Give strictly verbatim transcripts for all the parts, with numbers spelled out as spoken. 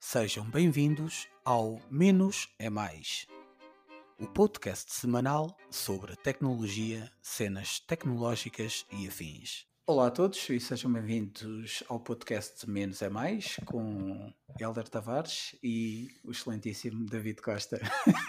Sejam bem-vindos ao Menos é Mais, o podcast semanal sobre tecnologia, cenas tecnológicas e afins. Olá a todos e sejam bem-vindos ao podcast Menos é Mais com Hélder Tavares e o excelentíssimo David Costa.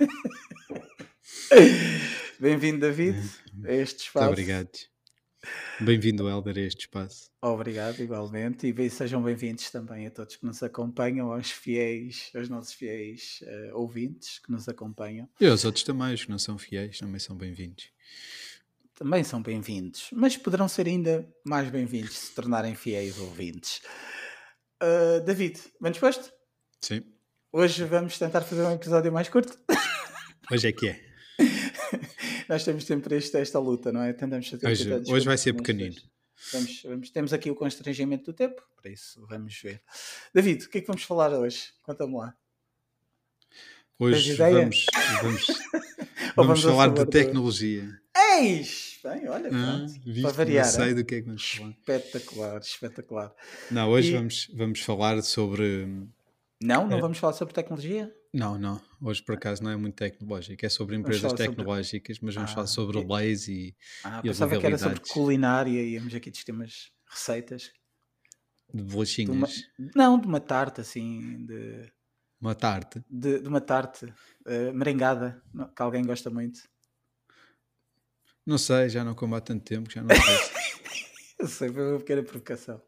Bem-vindo, David, a este espaço. Muito obrigado. Bem-vindo, Hélder, a este espaço. Obrigado, igualmente, e bem, sejam bem-vindos também a todos que nos acompanham, aos fiéis, aos nossos fiéis uh, ouvintes que nos acompanham. E aos outros também, os que não são fiéis, também são bem-vindos. Também são bem-vindos, mas poderão ser ainda mais bem-vindos se tornarem fiéis ouvintes. Uh, David, bem disposto? Sim. Hoje vamos tentar fazer um episódio mais curto. Hoje é que é. Nós temos sempre este, esta luta, não é? Tentamos fazer Hoje, hoje vai ser pequenino. Vamos, vamos, temos aqui o constrangimento do tempo, por isso vamos ver. David, o que é que vamos falar hoje? Conta-me lá. Hoje vamos, vamos, vamos, vamos falar de tecnologia. Eis! Bem, olha, pronto, ah, viste, para variar. Não sei do que é que vamos falar. Espetacular, espetacular. Não, hoje e... vamos, vamos falar sobre... Não? Não é... vamos falar sobre tecnologia? Não, não. Hoje, por acaso, não é muito tecnológico. É sobre empresas tecnológicas, sobre... mas vamos ah, falar sobre okay. leis e Ah, e pensava que era sobre culinária e íamos aqui discutir umas receitas. De bolachinhas? De uma... Não, de uma tarte, assim, de... Uma tarte? De, de uma tarte uh, merengada, que alguém gosta muito. Não sei, já não como há tanto tempo, já não sei. Eu sei, foi uma pequena provocação.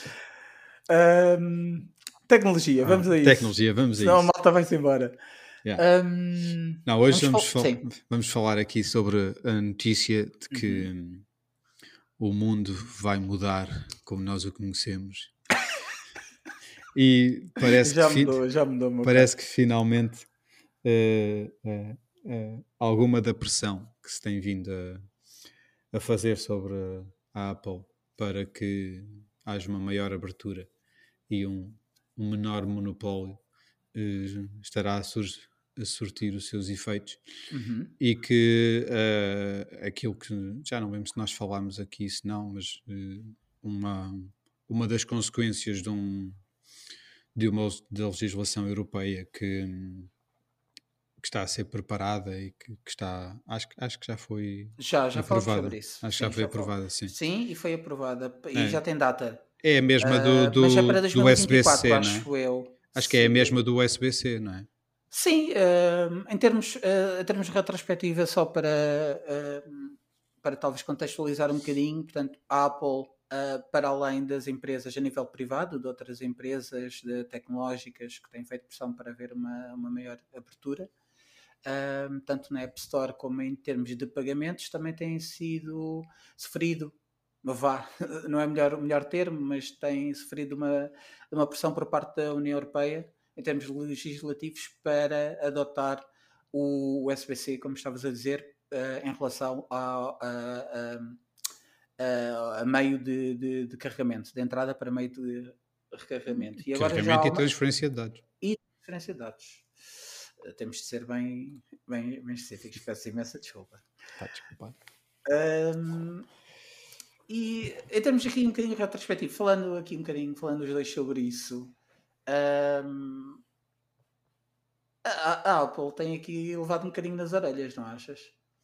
Um, tecnologia, ah, vamos a isso. Tecnologia, vamos Senão a isso. Senão a malta vai-se embora. Yeah. Um, não, hoje vamos, vamos, fal- fal- vamos falar aqui sobre a notícia de que uhum. o mundo vai mudar como nós o conhecemos. E parece já que, mudou, fi- já mudou, meu parece cara. que finalmente uh, uh, uh, alguma da pressão que se tem vindo a, a fazer sobre a Apple para que haja uma maior abertura e um, um menor monopólio uh, estará a, sur- a surtir os seus efeitos. Uhum. E que uh, aquilo que já não vemos se nós falámos aqui, se não, mas uh, uma, uma das consequências de um de uma da legislação europeia que, que está a ser preparada e que, que está, acho, acho que já foi já, já aprovada. sobre isso. Acho sim, que já foi já aprovada, sim. Sim, e foi aprovada. E é. já tem data. É a mesma do, do, uh, mas é para dois mil e vinte e quatro, do U S B C, acho não é? eu. Acho que é a mesma do U S B C, não é? Sim, uh, em, termos, uh, em termos de retrospectiva, só para, uh, para talvez contextualizar um bocadinho, portanto, a Apple... Uh, para além das empresas a nível privado, de outras empresas de tecnológicas que têm feito pressão para haver uma, uma maior abertura, uh, tanto na App Store como em termos de pagamentos, também tem sido sofrido, vá, não é o melhor, o melhor termo, mas tem sofrido uma, uma pressão por parte da União Europeia em termos legislativos para adotar o U S B C, como estavas a dizer, uh, em relação ao a, a Uh, a meio de, de, de carregamento, de entrada para meio de recarregamento. E agora carregamento já uma... e transferência de dados. E transferência de dados. Uh, temos de ser bem, bem, bem específicos. Peço imensa desculpa. Está desculpado. Um, e em termos aqui um bocadinho retrospectivo, falando aqui um bocadinho, falando os dois sobre isso, um, a, a Apple tem aqui levado um bocadinho nas orelhas, não achas?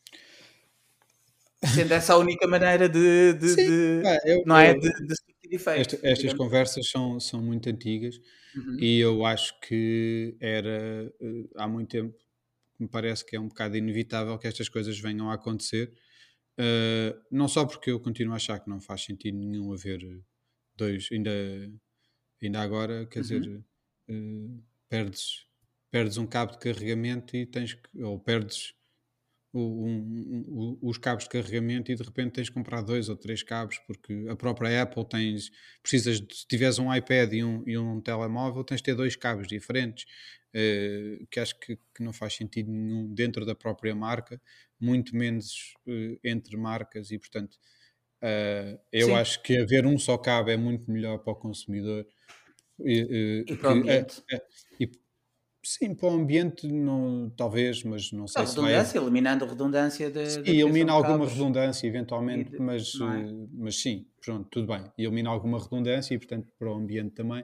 Sendo essa a única maneira de, de, Sim, de ah, eu, não é eu, de, de surtir efeito. Esta, estas conversas são, são muito antigas uhum. e eu acho que era uh, há muito tempo, me parece que é um bocado inevitável que estas coisas venham a acontecer, uh, não só porque eu continuo a achar que não faz sentido nenhum haver dois, ainda, ainda agora, quer uhum. dizer, uh, perdes, perdes um cabo de carregamento e tens que, ou perdes O, um, um, os cabos de carregamento e de repente tens de comprar dois ou três cabos porque a própria Apple tens, precisas de, se tiveres um iPad e um, e um telemóvel tens de ter dois cabos diferentes uh, que acho que, que não faz sentido nenhum dentro da própria marca, muito menos uh, entre marcas e portanto uh, eu Sim. acho que haver um só cabo é muito melhor para o consumidor uh, e para o ambiente uh, uh, e, Sim, para o ambiente, não, talvez, mas não sei a se redundância, vai... eliminando redundância de, sim, de elimina alguma redundância, eventualmente, de... mas, é? mas sim, pronto, tudo bem. Elimina alguma redundância e, portanto, para o ambiente também.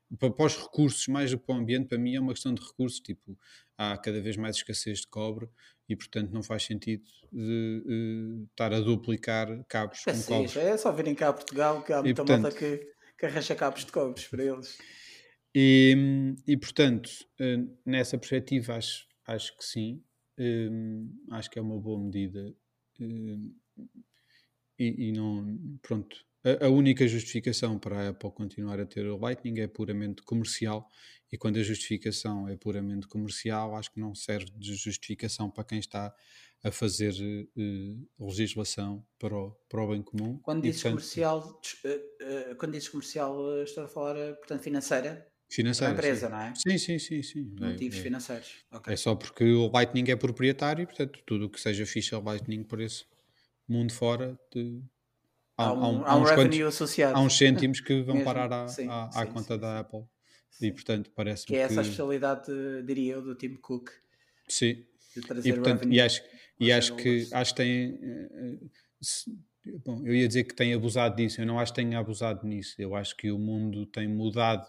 para, para os recursos, mais do que para o ambiente, para mim é uma questão de recursos, tipo, há cada vez mais escassez de cobre e, portanto, não faz sentido de, eh, estar a duplicar cabos com Escassez, cobre. é só virem cá a Portugal que há E, muita malta portanto, que, que arranja cabos de cobres para eles. e, e, portanto eh, nessa perspectiva, acho, acho que sim, eh, acho que é uma boa medida. eh, e, e não, pronto. A, a única justificação para a Apple continuar a ter o Lightning é puramente comercial, e quando a justificação é puramente comercial, acho que não serve de justificação para quem está a fazer eh, legislação para o, para o bem comum. Quando E dizes portanto, comercial, des- eh, eh, quando dizes comercial, eh, estou a falar, eh, portanto, financeira para a financeira, sim. empresa, não é? Sim, sim, sim, sim. Motivos É, é, financeiros. Ok. é só porque o Lightning é proprietário, e portanto tudo o que seja ficha Lightning por esse mundo fora, de, há, Há há um, um- há há um uns quantos, revenue há associado. uns cêntimos que vão Mesmo. parar à, Sim, à, à sim, conta sim, da sim. Apple. E Sim. portanto Que parece-me é essa a que especialidade, de- diria eu, do Tim Cook, sim. de E trazer portanto, e revenue acho, e aos acho que shareholders. acho que tem eh, eh, se- bom, eu ia dizer que tem abusado disso, eu não acho que tenha abusado nisso, eu acho que o mundo tem mudado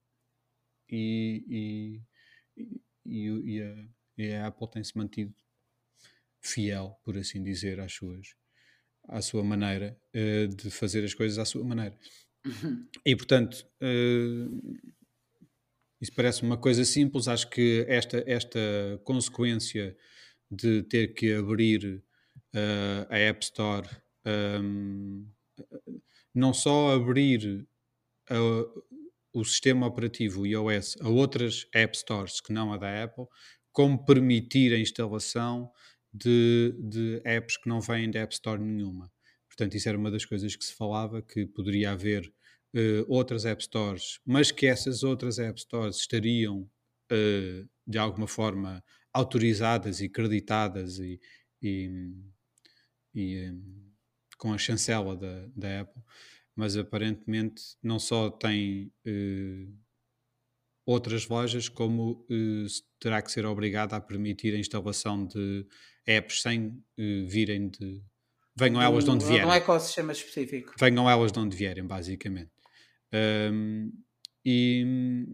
e, e, e, e a, e a Apple tem-se mantido fiel, por assim dizer, às suas, à sua maneira eh, de fazer as coisas à sua maneira. E portanto, eh, isso parece uma coisa simples. Acho que esta, esta consequência de ter que abrir eh, a App Store, ehm, não só abrir a- o sistema operativo o iOS a outras App Stores que não a da Apple, como permitir a instalação de, de apps que não vêm da App Store nenhuma. Portanto, isso era uma das coisas que se falava, que poderia haver eh, outras App Stores, mas que essas outras App Stores estariam eh, de alguma forma autorizadas e creditadas e, e, e, eh, com a chancela da, da Apple, mas aparentemente não só tem eh, outras lojas, como eh, se terá que ser obrigada a permitir a instalação de apps sem eh, virem de. Venham De elas de onde um, de um vierem. ecossistema específico. Venham elas de onde vierem, basicamente. Um, e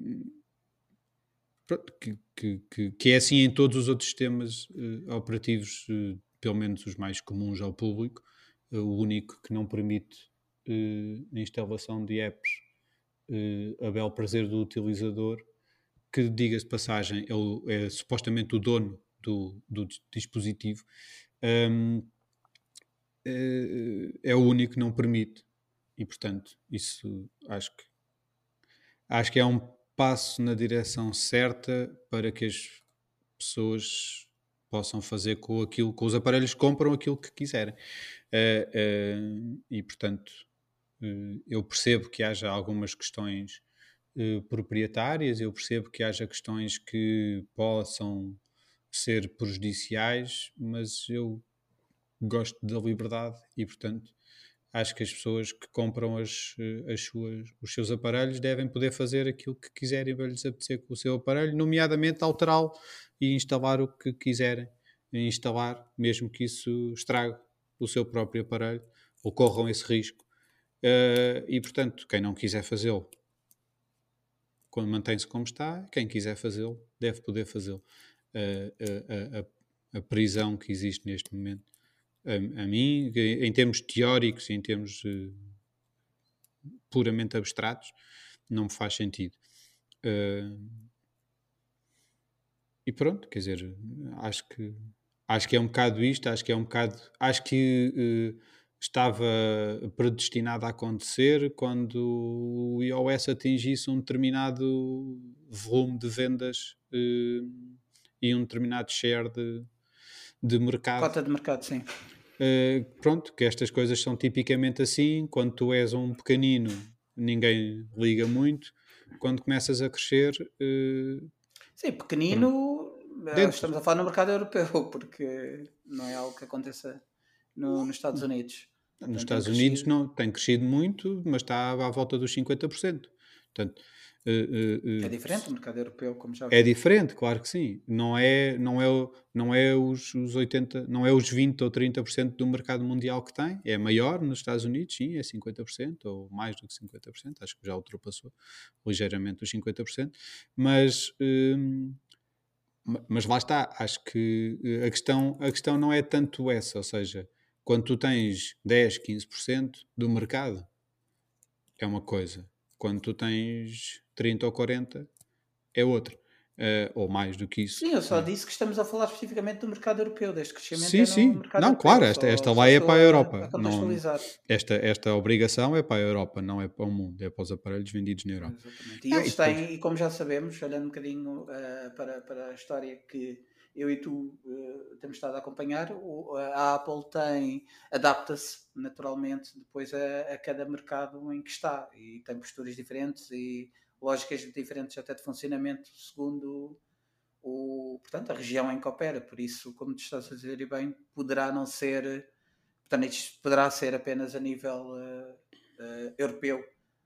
pronto, que, que, que, que é assim em todos os outros sistemas eh, operativos, eh, pelo menos os mais comuns ao público. Eh, o único que não permite eh, a instalação de apps eh, a bel prazer do utilizador, que, diga-se de passagem, é, o- é supostamente o dono do, do dis- dispositivo, um, é, é o único que não permite. E, portanto, isso acho que, acho que é um passo na direção certa para que as pessoas possam fazer com aquilo, com os aparelhos, compram aquilo que quiserem. Eh, eh, e, portanto, eh, eu percebo que haja algumas questões eh, proprietárias, eu percebo que haja questões que possam ser prejudiciais, mas eu gosto da liberdade e, portanto, acho que as pessoas que compram as, eh, as suas, os seus aparelhos devem poder fazer aquilo que quiserem, vai lhes apetecer com o seu aparelho, nomeadamente alterá-lo e instalar o que quiserem instalar, mesmo que isso estrague o seu próprio aparelho, ou corram esse risco. Eh, e, portanto, quem não quiser fazê-lo, quando mantém-se como está, quem quiser fazê-lo, deve poder fazê-lo. Eh, a, a- a- a prisão que existe neste momento, a, a mim, em termos teóricos, em termos eh, puramente abstratos, não me faz sentido. Eh, e pronto, quer dizer, acho que acho que é um bocado isto, acho que é um bocado, acho que eh, estava predestinado a acontecer quando o iOS atingisse um determinado volume de vendas eh, e um determinado share de, de mercado. Cota de mercado, sim. Uh, pronto, que estas coisas são tipicamente assim. Quando tu és um pequenino, ninguém liga muito. Quando começas a crescer, uh, Sim, pronto. pequenino, eh, Dentro, estamos a falar no mercado europeu, porque não é algo que aconteça no- nos Estados Unidos. nos Portanto, tem Estados Unidos crescido. não tem crescido muito, mas está à volta dos cinquenta por cento. Portanto, uh, uh, É uh, diferente do mercado europeu, como já é vimos. diferente, claro que sim. Não é, não é, o- não é os, os oitenta, não é os vinte ou trinta por cento do mercado mundial que tem. É maior nos Estados Unidos, sim, é cinquenta por cento ou mais do que cinquenta por cento. Acho que já ultrapassou ligeiramente os cinquenta por cento. Mas, hum, ma- mas lá está. Acho que eh, a questão, a questão não é tanto essa. Ou seja, quando tu tens dez, quinze por cento do mercado, é uma coisa. Quando tu tens trinta ou quarenta, é outra. Eh, ou mais do que isso, Sim, eu só né? disse que estamos a falar especificamente do mercado europeu, deste crescimento Sim, é no sim. mercado Não, europeu, claro, esta, só, esta só lei é estou para a a, a Europa. Não, contextualizar. esta, esta obrigação é para a Europa, não é para o mundo, é para os aparelhos vendidos na Europa. Exatamente. E Ah, e eles depois, têm, e como já sabemos, olhando um bocadinho uh, para, para a história que eu e tu uh, temos estado a acompanhar, o, a Apple tem, adapta-se naturalmente depois a, a cada mercado em que está e tem posturas diferentes e lógicas diferentes até de funcionamento segundo o, portanto, a região em que opera. Por isso, como tu estás a dizer e bem, poderá não ser, portanto, isto poderá ser apenas a nível uh, uh, europeu.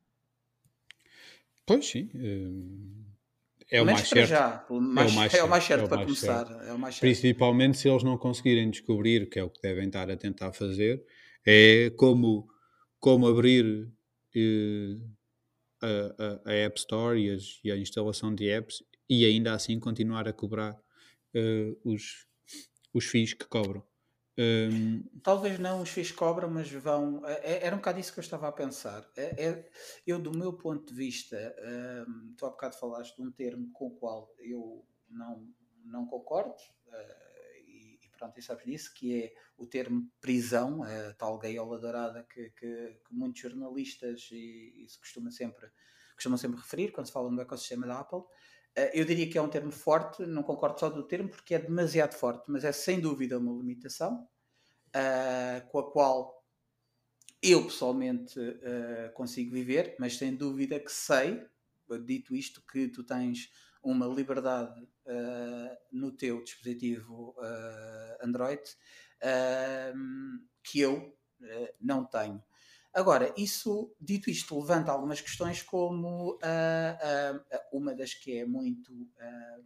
pois sim, eh, é Pelo o menos mais para certo. já. Pelo É o mais, mais é o mais certo, é certo o para mais começar. certo. É o mais certo. Principalmente se eles não conseguirem descobrir, que é o que devem estar a tentar fazer, é como, como abrir eh, a, a, a App Store e, as- e a instalação de apps e ainda assim continuar a cobrar eh, os, os fees que cobram. Hum, Talvez não os fiz cobra, mas vão. é- é- Era um bocado isso que eu estava a pensar. É, é- eu, do meu ponto de vista, hum, tu há bocado falaste de um termo com o qual eu não, não concordo, eh, e, e pronto, e sabes disso, que é o termo prisão, a tal gaiola dourada que, que- que muitos jornalistas e, e se costuma sempre, costumam sempre referir quando se fala no ecossistema da Apple. Eh, Eu diria que é um termo forte, não concordo só do termo, porque é demasiado forte, mas é sem dúvida uma limitação uh, com a qual eu pessoalmente uh, consigo viver, mas sem dúvida que sei, dito isto, que tu tens uma liberdade uh, no teu dispositivo uh, Android uh, que eu uh, não tenho. Agora, isso, dito isto, levanta algumas questões como uh, uh, uma das que é muito uh,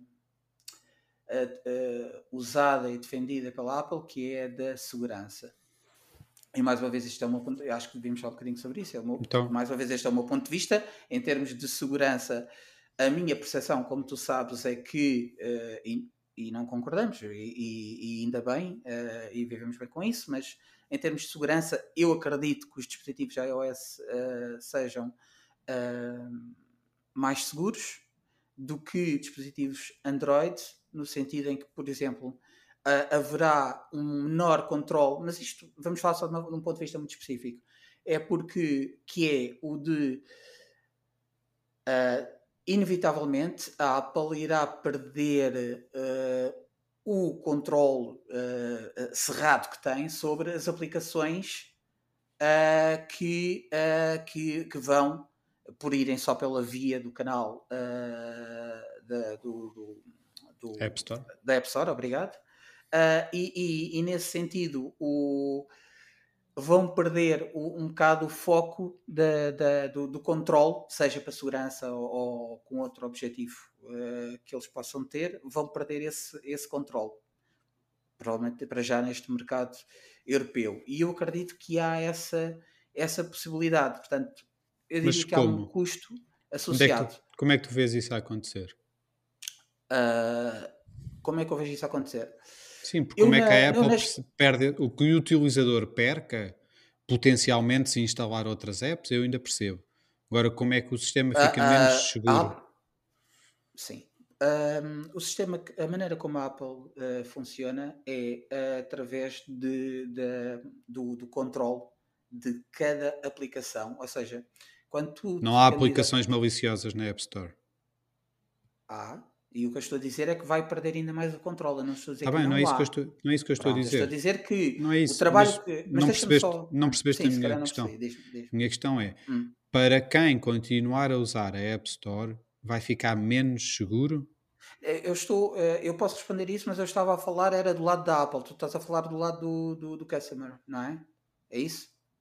uh, usada e defendida pela Apple, que é a da segurança. E mais uma vez isto é o meu ponto, eu acho que devíamos falar um bocadinho sobre isso, é o meu, então, mais uma vez este é o meu ponto de vista, em termos de segurança, a minha percepção, como tu sabes, é que, uh, e, e não concordamos, e, e, e ainda bem, uh, e vivemos bem com isso, mas em termos de segurança, eu acredito que os dispositivos iOS uh, sejam uh, mais seguros do que dispositivos Android, no sentido em que, por exemplo, uh, haverá um menor controle, mas isto vamos falar só de, um ponto de vista muito específico, é porque que é o de uh, inevitavelmente a Apple irá perder uh, o controle uh, cerrado que tem sobre as aplicações uh, que, uh, que, que vão por irem só pela via do canal uh, da, do, do, do, App Store. da App Store, obrigado. Uh, e, e, e nesse sentido, o, vão perder o, um bocado o foco da, da, do, do controle, seja para segurança ou, ou com outro objetivo uh, que eles possam ter, vão perder esse, esse controle. Provavelmente para já neste mercado europeu. E eu acredito que há essa, essa possibilidade. Portanto, eu Mas diria que há um como? custo Onde é que associado. tu, como é que tu vês isso a acontecer? Uh, como é que eu vejo isso acontecer? Sim, porque Eu, como é que a na, eu Apple nas, perce- perde o que o utilizador perca potencialmente se instalar outras apps, eu ainda percebo. Agora, como é que o sistema a, fica a, menos seguro? a, sim. Um, o sistema, a maneira como a Apple uh, funciona é uh, através de, de, do, do controle de cada aplicação. Ou seja, quando tu Não te há candidatas. aplicações maliciosas na App Store. Há. E o que eu estou a dizer é que vai perder ainda mais o controle. Eu não estou a dizer Está que bem, não é não isso que eu há. estou, não é isso que eu estou a Pronto, eu estou a dizer. dizer que Não é o isso, trabalho mas que. Mas não deixa-me percebeste, só. não Hum, percebeste a sim, se minha calhar não questão. percebi. Diz-me, diz-me. A minha questão é, Hum. para quem continuar a usar a App Store, vai ficar menos seguro? Eh, Eu estou. eh, Eu posso responder isso, mas eu estava a falar, era do lado da Apple. Tu estás a falar do lado do, do, do customer, não é? É isso?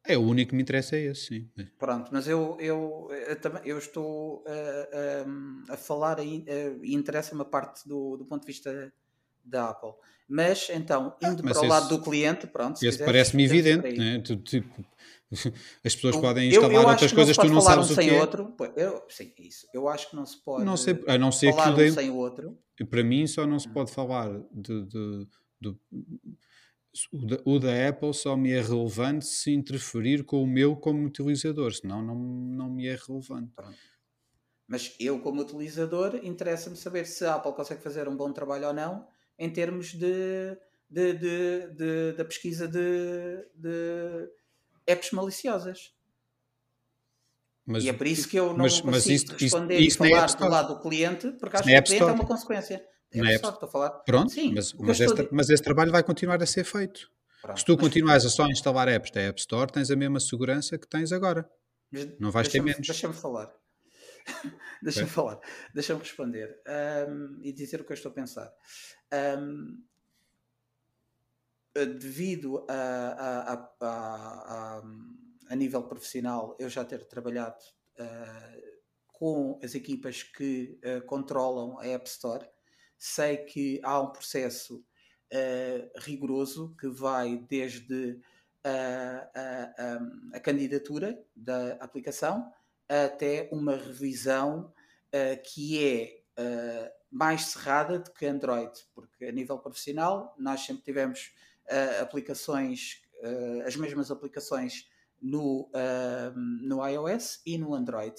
É, o único que me interessa é esse, sim. Pronto, mas eu, eu, eu, também, eu estou uh, um, a falar aí, uh, e interessa-me a parte do, do ponto de vista da Apple. Mas, então, Ah, indo para mas o lado esse, do cliente, pronto, se esse quiseres, parece-me podemos ir por evidente, aí. né? Tu, tipo, as pessoas Eu, podem eu, instalar eu acho outras que não se coisas que tu pode não falar um sabes o sem que o é. outro. Pois, eu, sim, isso. Eu acho que não se Não pode sei, a não ser que o falar um da, sem o outro. para mim só não se Hum. pode falar de, de- do- o da, o da Apple só me é relevante se interferir com o meu como utilizador, senão não, não me é relevante. Pronto. Mas eu, como utilizador, interessa-me saber se a Apple consegue fazer um bom trabalho ou não em termos de, de, de, de- da pesquisa de, de apps maliciosas. Mas, E é por isso que eu mas, não mas consigo isso, te isso, responder e isso na App falar do Store. lado do cliente, porque Isso acho na que o App cliente é Store. uma consequência. Da Na App App Store, Store. estou a falar. Pronto, Sim, mas, o que eu mas, estou esse, a tra- dizer. mas esse trabalho vai continuar a ser feito. Se Pronto, tu mas continuares a só instalar apps da App Store, tens a mesma segurança que tens agora. mas Não vais ter deixa-me menos. deixa falar. Deixa-me Ok? falar. Deixa-me responder. Ahm, e dizer o que eu estou a pensar. Ahm, devido a, a, a, a, a, a nível profissional, eu já ter trabalhado ah, com as equipas que ah, controlam a App Store, sei que há um processo ah, rigoroso que vai desde a, a, a, a candidatura da aplicação até uma revisão ah, que é ah, mais cerrada do que Android, porque a nível profissional nós sempre tivemos uh, aplicações, uh, as mesmas aplicações no, uh, no iOS e no Android.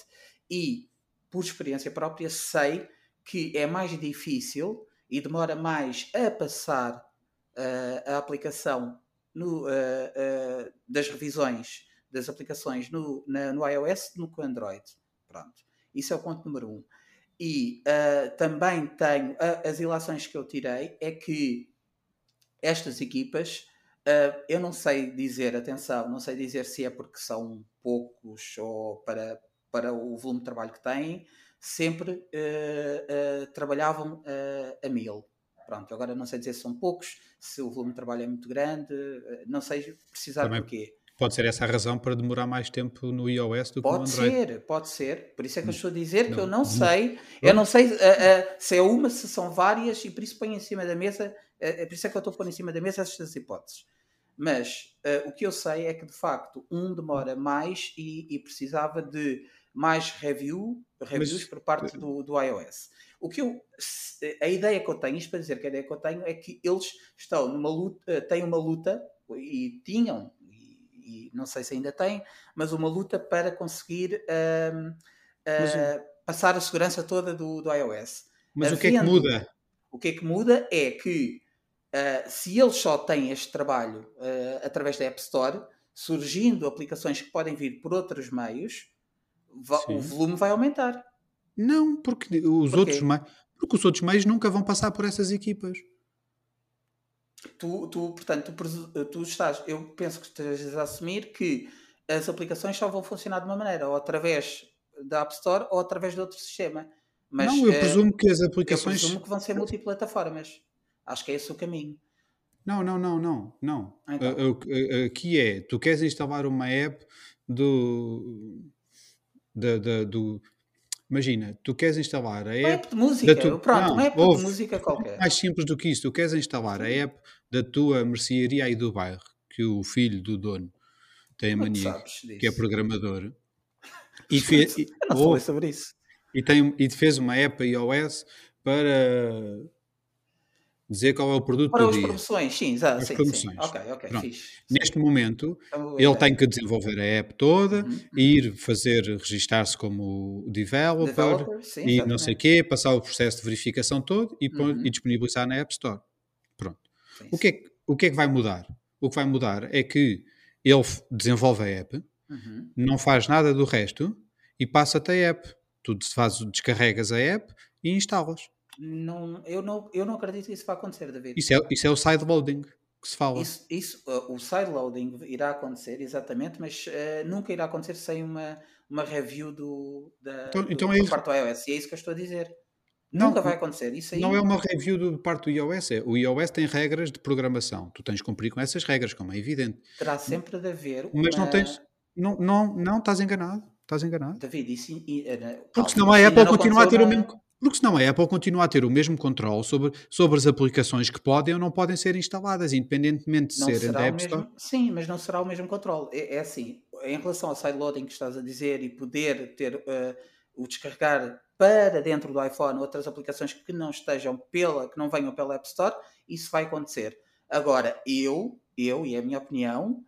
E, por experiência própria, sei que é mais difícil e demora mais a passar uh, a aplicação no, uh, uh, das revisões das aplicações no, na, no iOS do que no Android. Pronto. Isso é o ponto número um. E uh, também tenho, uh, as ilações que eu tirei é que estas equipas, uh, eu não sei dizer, atenção, não sei dizer se é porque são poucos ou para, para o volume de trabalho que têm, sempre uh, uh, trabalhavam uh, a mil. Pronto, agora não sei dizer se são poucos, se o volume de trabalho é muito grande, uh, não sei precisar Também porquê. pode ser essa a razão para demorar mais tempo no iOS do que no Pode Android. ser, pode ser. Por isso é que eu Hum, estou a dizer que eu Não. não Demo- sei. Eu não Pronto. sei uh, uh, se é uma, se são várias, e por isso ponho em cima da mesa. Uh, por isso é que eu estou a pôr em cima da mesa estas hipóteses. Mas uh, o que eu sei é que de facto um demora mais e, e precisava de mais review, reviews Mas por parte do, do iOS. O que eu, a ideia que eu tenho, isto para dizer que a ideia que eu tenho é que eles estão numa luta, têm uma luta, e tinham, e, e não sei se ainda têm, mas uma luta para conseguir um, Mas, o- uh, passar a segurança toda do, do iOS. mas o que é que Havendo, muda? o que é que muda é que uh, se eles só têm este trabalho uh, através da App Store, surgindo aplicações que podem vir por outros meios, o Sim. volume vai aumentar. Não, porque os outros Porquê? meios, porque os outros meios nunca vão passar por essas equipas. Tu, tu, portanto, tu, tu estás, eu penso que estejas a assumir que as aplicações só vão funcionar de uma maneira, ou através da App Store ou através de outro sistema. Mas Não, eu uh, presumo que as eu aplicações. presumo que vão ser multiplataformas. Acho que é esse o caminho. Não, não, não, não, não. Então, A- a- a- Aqui é, tu queres instalar uma app do, da, da- do, imagina, tu queres instalar a uma app app de da música, tua, pronto, não, uma app de ouve, música qualquer. mais simples do que isso, tu queres instalar a Sim. app da tua mercearia aí do bairro, que o filho do dono tem a Como é que mania, sabes que é disso? programador, e, fe, e, Eu não falei ouve, sobre isso. e, tem, e fez uma app iOS para dizer qual é o produto Para do as dia. promoções, sim, já, As sim, sim. promoções. Ok, ok, Pronto. fixe. Sim. Neste momento, É uma boa ele tem ideia. que desenvolver a app toda, Uhum, e uhum. ir fazer, registar-se como developer Developer, sim, e não sei o exatamente. quê, passar o processo de verificação todo e, pôr, e Uhum. disponibilizar na App Store. Pronto. Sim, O que, é, sim. que- o que é que vai mudar? O que vai mudar é que ele f- desenvolve a app, Uhum. não faz nada do resto e passa-te a app. Tu fazes, descarregas a app e instalas. Não, eu, não, eu não acredito que isso vá acontecer, David. Isso é, isso é o sideloading que se fala. Isso, isso, uh, o sideloading irá acontecer, exatamente, mas uh, nunca irá acontecer sem uma, uma review do, da, Então, do, então é por isso. parte do iOS. E é isso que eu estou a dizer. Nunca Não, vai acontecer. Isso não é aí uma review do parte do iOS, é o iOS tem regras de programação. Tu tens de cumprir com essas regras, como é evidente. terá sempre de haver Mas não tens uma. não não não, estás enganado, estás enganado. David, isso i- eh, Porque senão talvez a isso ainda Apple não continua a aconteceu ter o mesmo na. porque senão a Apple continua a ter o mesmo controle sobre sobre as aplicações que podem ou não podem ser instaladas, independentemente de Não serem da será o App Store. mesmo. Sim, mas não será o mesmo controle. É, é assim, em relação ao sideloading que estás a dizer e poder ter eh, o descarregar para dentro do iPhone outras aplicações que não estejam pela, que não venham pela App Store, isso vai acontecer. Agora, eu, eu e a minha opinião,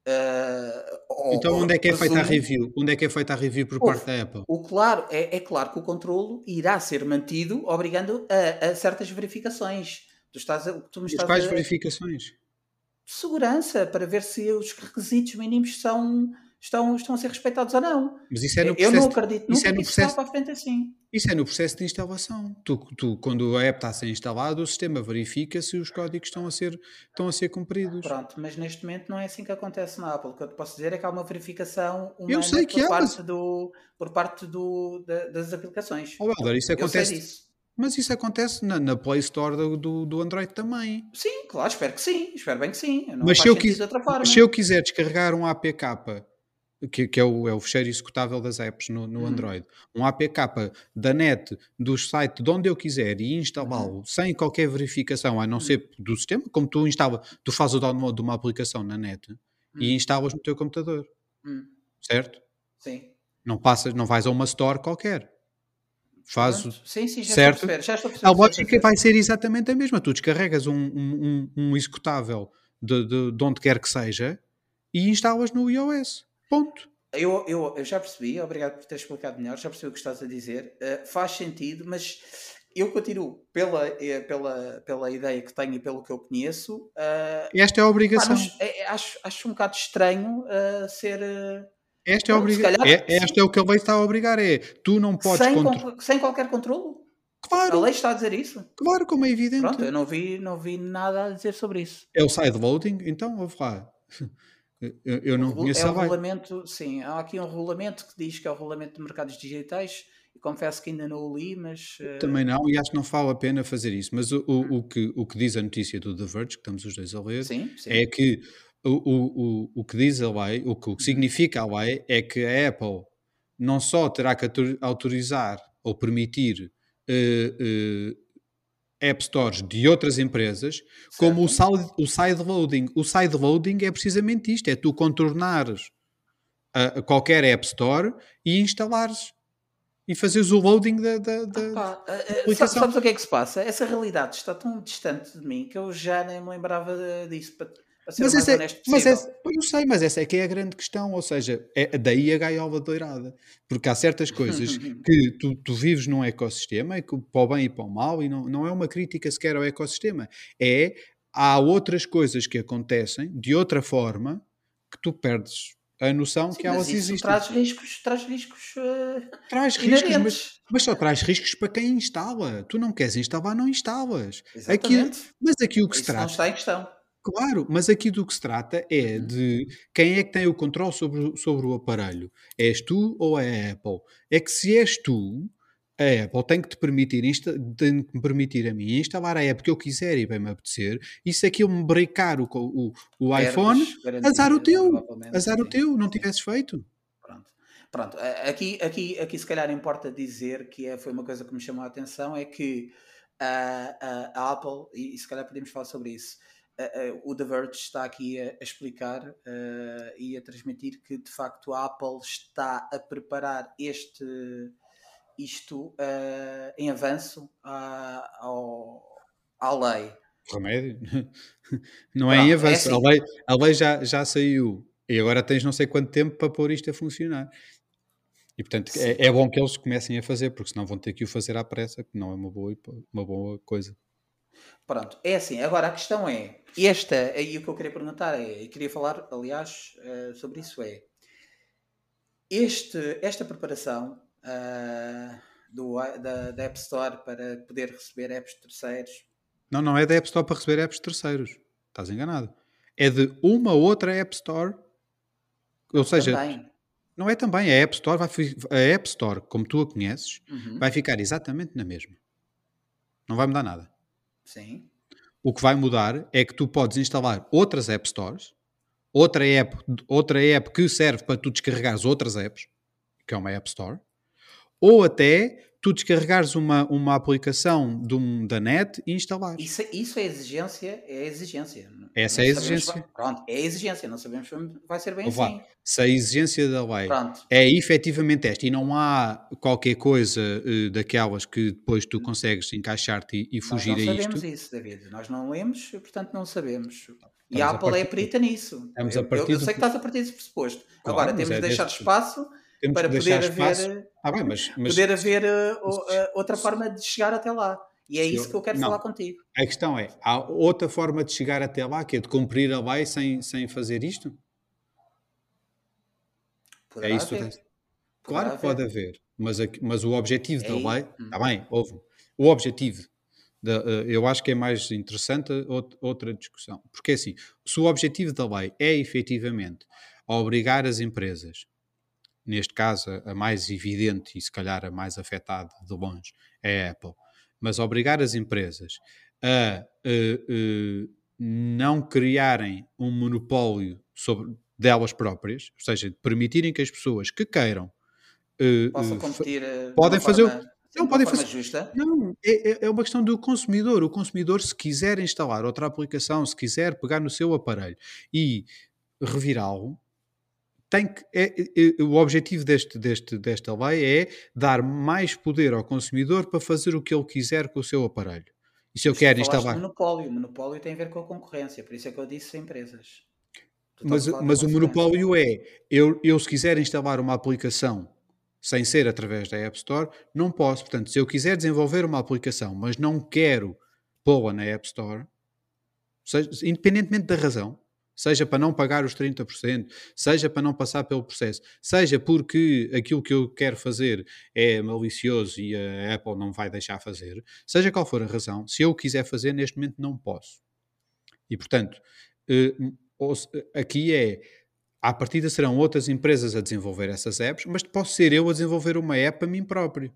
eh, Então ou, ou onde é que é feita a presumo. review? Onde é que é feita a review por parte Houve. da Apple? O claro, é, é claro que o controlo irá ser mantido, obrigando a, a certas verificações. Tu, estás a, o que tu me Mas estás quais a. verificações? Segurança, para ver se os requisitos mínimos são, estão, estão a ser respeitados ou não. Mas isso é no Eu não processo de acredito isso é nunca no que isso vá processo para a frente assim. isso é no processo de instalação. Tu tu quando a app está a ser instalada, o sistema verifica se os códigos estão a ser estão a ser cumpridos. Pronto, mas neste momento não é assim que acontece na Apple. O que eu te posso dizer é que há uma verificação Eu humana sei que por há, mas parte, do, por parte do, da- das aplicações. ó Helder, isso Eu sei acontece disso. mas isso acontece na na Play Store do do do Android também. Sim, claro, espero que sim. Espero bem que sim. Não Mas se faz eu sentido quis de outra mas se eu forma. quiser descarregar um A P K, que que é o é o fecheiro executável das apps no no Hum, Android, um A P K da net, do site de onde eu quiser e uhum, instalá-lo sem qualquer verificação, a não hum, ser do sistema, como tu instala tu fazes o download de uma aplicação na net e hum, instalas no teu computador, hum. certo? Sim. Não passas não vais a uma store qualquer, fazes o Pronto. Sim, sim, já estou a certo? perceber. Já estou a perceber A o que estás a lógica dizer. vai ser exatamente a mesma, tu descarregas um um um um executável de de de onde quer que seja e instalas no iOS, ponto. Eu, eu, eu já percebi, obrigado por ter explicado melhor, já percebi o que estás a dizer. Eh, faz sentido, mas eu continuo pela, eh, pela, pela ideia que tenho e pelo que eu conheço. eh, Esta é a pá, não obrigação. es- é- é- acho, acho um bocado estranho eh, ser. eh, Esta é a pronto, se obriga calhar é esta se- é o que a lei está a obrigar, é, tu não podes sem, contro con- sem qualquer controlo. A claro, lei está a dizer isso. claro, como é evidente. Pronto, eu não vi, não vi nada a dizer sobre isso. É o side loading, então ouve lá, eu eu O não regu- é conheço o a lei. regulamento, sim, há aqui um regulamento que diz que é o regulamento de mercados digitais e confesso que ainda não o li, mas Também eh, não, e acho que não vale a pena fazer isso, mas o o o que o que diz a notícia do The Verge, que estamos os dois a ler, sim, é sim. que o o o o que diz a lei, o que o que Uhum. significa a lei, é que a Apple não só terá que autor autorizar ou permitir, eh eh App Stores de outras empresas, como o Certo? side o side loading. O side loading é precisamente isto, é tu contornares a a qualquer App Store e instalares e fazeres o loading da da Ah da da pá, eh, eh, sa- aplicação. sabes o que é que se passa? Essa realidade está tão distante de mim que eu já nem me lembrava de- disso, para, para ser o Mas mais essa é honesto mas possível. essa pois eu sei, mas essa é que é a grande questão, ou seja, é daí a gaiola doirada, porque há certas coisas que tu tu vives num ecossistema e que para o bem e para o mal, e não não é uma crítica sequer ao ecossistema, é há outras coisas que acontecem de outra forma que tu perdes a noção Sim, que mas elas isso existem. traz riscos, traz riscos eh, Traz riscos, mas inerentes. mas só traz riscos para quem instala. Tu não queres instalar, não instalas. Aqui Exatamente. mas aqui o que se Isso não trata está em questão. claro, mas aqui do que se trata é Uhum. de quem é que tem o controle sobre o sobre o aparelho? És tu ou é a Apple? É que se és tu, a Apple tem que te permitir insta tem que me permitir a mim instalar a app que eu quiser e bem me apetecer, e se aquilo me brecar o co o o iPhone, Perdes azar o garantia, teu, provavelmente. azar o Sim, teu, não sim. tivesses feito. Pronto. Pronto. A- Aqui, aqui, aqui se calhar importa dizer que é, foi uma coisa que me chamou a atenção, é que a, a- a Apple, e, e se calhar podemos falar sobre isso, a- a- o The Verge está aqui a, a explicar eh, e a transmitir que de facto a Apple está a preparar este isto eh, em avanço à, ao, à lei. Remédio. Não é em Pronto, é avanço. A assim. lei a lei já já saiu e agora tens não sei quanto tempo para pôr isto a funcionar. E portanto é Sim. é bom que eles comecem a fazer, porque senão vão ter que o fazer à pressa, que não é uma boa hipo uma boa coisa. Pronto, é assim. Agora a questão é, esta, e o que eu queria perguntar é, e queria falar, aliás, eh, sobre isso é, este, esta preparação ah, do, i- da, da App Store para poder receber apps de terceiros, Não, não é da App Store para receber apps de terceiros. Estás enganado. É de uma outra App Store, ou não, seja, também. não é também, a App Store vai fi a App Store, como tu a conheces, Uhum. vai ficar exatamente na mesma. Não vai mudar nada. Sim. O que vai mudar é que tu podes instalar outras App Stores, outra app, outra app que serve para tu descarregares outras apps, que é uma App Store, ou até tu descarregares uma, uma aplicação de um, da net e instalares. Isso, isso é exigência, é exigência. Essa Não é a sabemos, se vai- exigência. pronto, é exigência, não sabemos se vai ser bem Ouve lá, assim. se a exigência da lei Pronto. é efetivamente esta e não há qualquer coisa eh, daquelas que depois tu consegues encaixar-te e, e Nós fugir não a isto, sabemos isso, David. Nós não lemos, e, portanto não sabemos. E a estamos a Apple é partir, perita nisso. estamos a Eu, eu- partir eu do. sei que estás a partir desse pressuposto. Claro, Agora, mas temos é de deixar desse. espaço Temos para que deixar poder espaço. haver, Ah, bem, mas, mas poder haver uh, se, uh, outra se- forma de chegar até lá. E é se isso que eu eu- quero falar não, contigo. a questão é: há outra forma de chegar até lá, que é de cumprir a lei sem, sem fazer isto? É Poderá isso que tu haver. tens? Poderá Claro que pode haver. haver, mas, aqui- mas o objetivo É da lei, aí. Hum. está bem, houve. O objetivo, da, eh, eu acho que é mais interessante out- outra discussão. Porque é assim, se o objetivo da lei é efetivamente obrigar as empresas, neste caso a a mais evidente e se calhar a mais afetada de longe é a Apple, mas obrigar as empresas a eh, eh, não criarem um monopólio sobre delas próprias, ou seja, permitirem que as pessoas que queiram eh, Possa eh, fa- competir uh, de uma podem fazer o forma, sim, não, de uma podem forma fazer justa. não, é é é uma questão do consumidor. O consumidor, se quiser instalar outra aplicação, se quiser pegar no seu aparelho e revirá-lo, tem que é é é o objetivo deste deste desta lei é dar mais poder ao consumidor para fazer o que ele quiser com o seu aparelho. E se eu Mas tu quero falaste de instalar monopólio. O monopólio tem a ver com a concorrência. Por isso é que eu disse empresas. Tu estás a mas falar da mas o concorrência. monopólio é, eu eu se quiser instalar uma aplicação sem ser através da App Store, não posso. Portanto, se eu quiser desenvolver uma aplicação, mas não quero pô-la na App Store, seja, independentemente da razão, seja para não pagar os trinta por cento, seja para não passar pelo processo, seja porque aquilo que eu quero fazer é malicioso e a Apple não vai deixar fazer, seja qual for a razão, se eu quiser fazer, neste momento não posso. E, portanto, eh, ou se- aqui é, à partida serão outras empresas a desenvolver essas apps, mas posso ser eu a desenvolver uma app a mim próprio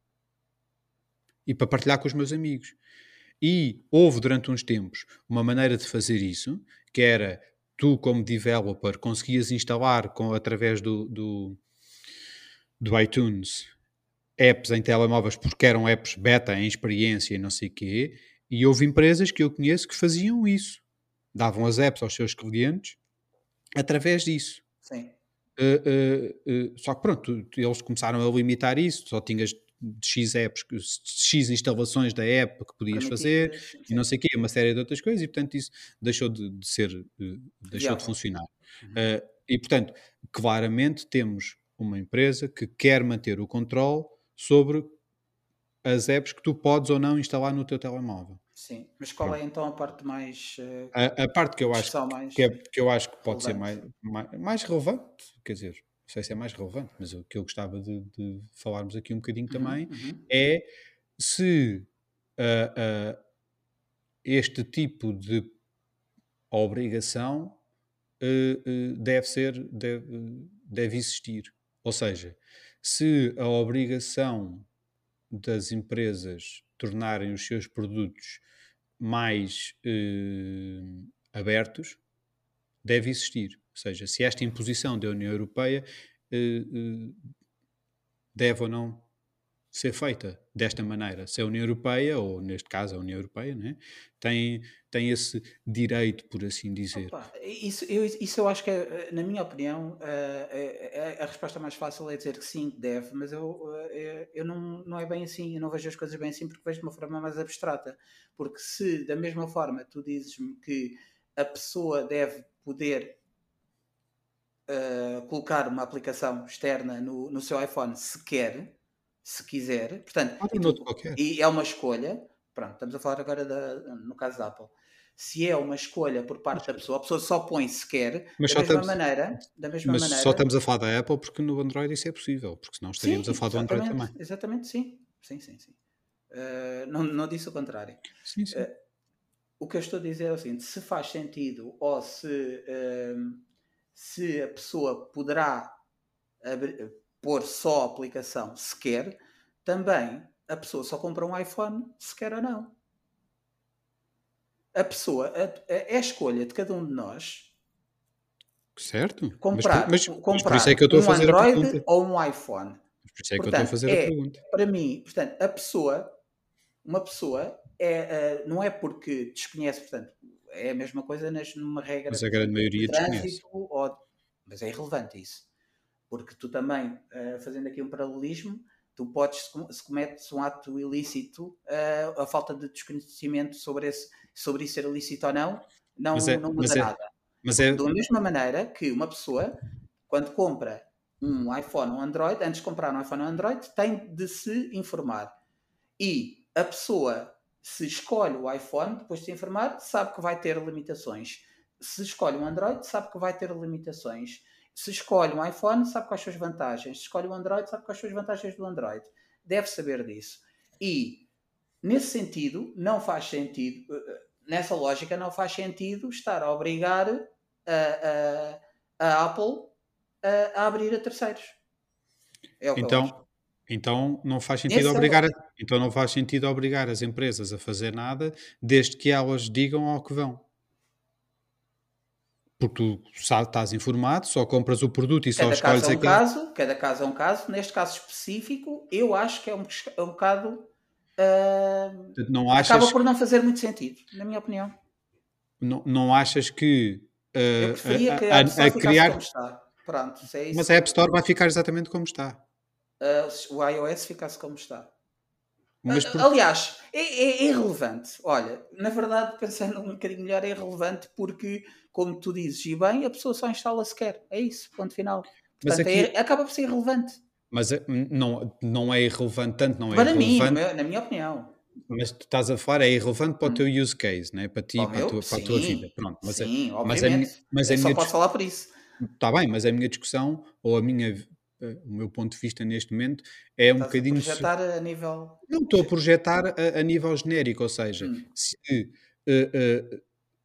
e para partilhar com os meus amigos. E houve durante uns tempos uma maneira de fazer isso, que era tu, como developer, conseguias instalar com, através do, do, do iTunes apps em telemóveis, porque eram apps beta em experiência e não sei o quê, e houve empresas que eu conheço que faziam isso. Davam as apps aos seus clientes através disso. Sim. Uh, uh, uh, só que pronto, tu- eles começaram a limitar isso, só tinhas de X apps, que- X instalações da app que podias fazer Permitidas. e não Sim. sei o quê, uma série de outras coisas, e portanto isso deixou de, de ser, uh, deixou de Viável. funcionar. Uhum. Uh, e portanto, claramente temos uma empresa que quer manter o controle sobre as apps que tu podes ou não instalar no teu telemóvel. Sim. Mas qual é Pronto. então a parte mais. Uh, A, a parte que eu acho discussão mais que, é, sim, que eu acho que pode ser relevante? mais, mais, mais relevante, quer dizer, não sei se é mais relevante, mas o que eu gostava de, de falarmos aqui um bocadinho Uhum, também uhum. é se ah, ah, este tipo de obrigação eh, eh, deve ser, deve, deve existir. Ou seja, se a obrigação das empresas tornarem os seus produtos mais eh, abertos, deve existir. Ou seja, se esta imposição da União Europeia eh, eh, deve ou não ser feita desta maneira. Se a União Europeia, ou neste caso a União Europeia, né, tem, tem esse direito, por assim dizer. Opa, isso, eu, isso eu acho que, é, eh, na minha opinião, eh, é- é- a resposta mais fácil é dizer que sim, que deve, mas eu, eh, eu não, não é bem assim, eu não vejo as coisas bem assim porque vejo de uma forma mais abstrata. Porque se, da mesma forma, tu dizes-me que a pessoa deve poder eh, colocar uma aplicação externa no, no seu iPhone se quer, se quiser, portanto, Há e, um outro tu, qualquer. e é uma escolha, pronto, estamos a falar agora da, no caso da Apple. Se é uma escolha por Mas, parte da pessoa, a pessoa só põe se quer, mas da só mesma estamos, maneira, da mesma mas só maneira, estamos a falar da Apple porque no Android isso é possível, porque senão estaríamos a sim, falar do Android também. exatamente, exatamente, sim, sim, sim, sim. Eh, não, não disse o contrário. Sim, sim. Eh, o que eu estou a dizer é o seguinte: se faz sentido ou se, ehm, se a pessoa poderá abrir- pôr só a aplicação se quer, também a pessoa só compra um iPhone se quer ou não. A pessoa, a, a, é a escolha de cada um de nós Certo? Mas por, comprar, mas, mas por isso é comprar que eu estou a um fazer a pergunta. Android ou um iPhone. Mas por isso é que eu estou a Portanto, fazer a é, pergunta. para mim, portanto, a pessoa, uma pessoa, é, uh, não é porque desconhece, portanto, é a mesma coisa nas, numa regra Mas a grande de maioria desconhece. trânsito, ou, mas é irrelevante isso. Porque tu também, uh, fazendo aqui um paralelismo, tu podes, se cometes um ato ilícito, uh, a falta de desconhecimento sobre, esse, sobre isso ser ilícito ou não, não, Mas é, não mas muda é, nada. mas é, Da mesma maneira que uma pessoa, quando compra um iPhone ou um Android, antes de comprar um iPhone ou um Android, tem de se informar. E a pessoa, se escolhe o iPhone, depois de se informar, sabe que vai ter limitações. Se escolhe um Android, sabe que vai ter limitações. Se escolhe um iPhone, sabe quais são as vantagens. Se escolhe um Android, sabe quais são as vantagens do Android. Deve saber disso. E, nesse sentido, não faz sentido, nessa lógica, não faz sentido estar a obrigar a, a, a Apple a, a abrir a terceiros. É o que eu acho. então, então não faz sentido Esse é o obrigar, a- lógico. então não faz sentido obrigar as empresas a fazer nada desde que elas digam ao que vão. Porque tu sa- estás informado, só compras o produto e só Cada caso é escolhes um aquele. caso, cada caso é um caso. Neste caso específico, eu acho que é um, é um bocado. Uh, Portanto, Não acaba achas, por não fazer muito sentido, na minha opinião. não, não achas que Eu uh, preferia a, que a App a- Store a ficasse como criar. está. Pronto, se é Mas isso a que App eu. Store vai ficar exatamente como está. Uh, o iOS ficasse como está. Mas Uh, porque. aliás, é, é, é irrelevante. Olha, na verdade, pensando um bocadinho melhor, é irrelevante porque, como tu dizes, e bem, a pessoa só instala se quer. É isso, ponto final. Mas Portanto, é, aqui. acaba por ser irrelevante. Mas é- não, não é irrelevante, tanto não é Para mim, no irrelevante, meu- na minha opinião. mas tu estás a falar, é irrelevante para o teu Hum. use case, né? Para ti, Para o para a meu? tua, para a tua vida. Sim. Pronto, mas, é, Sim, mas, a minha, obviamente. mas a Eu só minha posso dis- falar por isso. Está bem, mas a minha discussão, ou a minha, eh, o meu ponto de vista neste momento, é um Estás a bocadinho. so- projetar a nível. Não estou a projetar a, a nível genérico, ou seja, Hum. se eh, eh,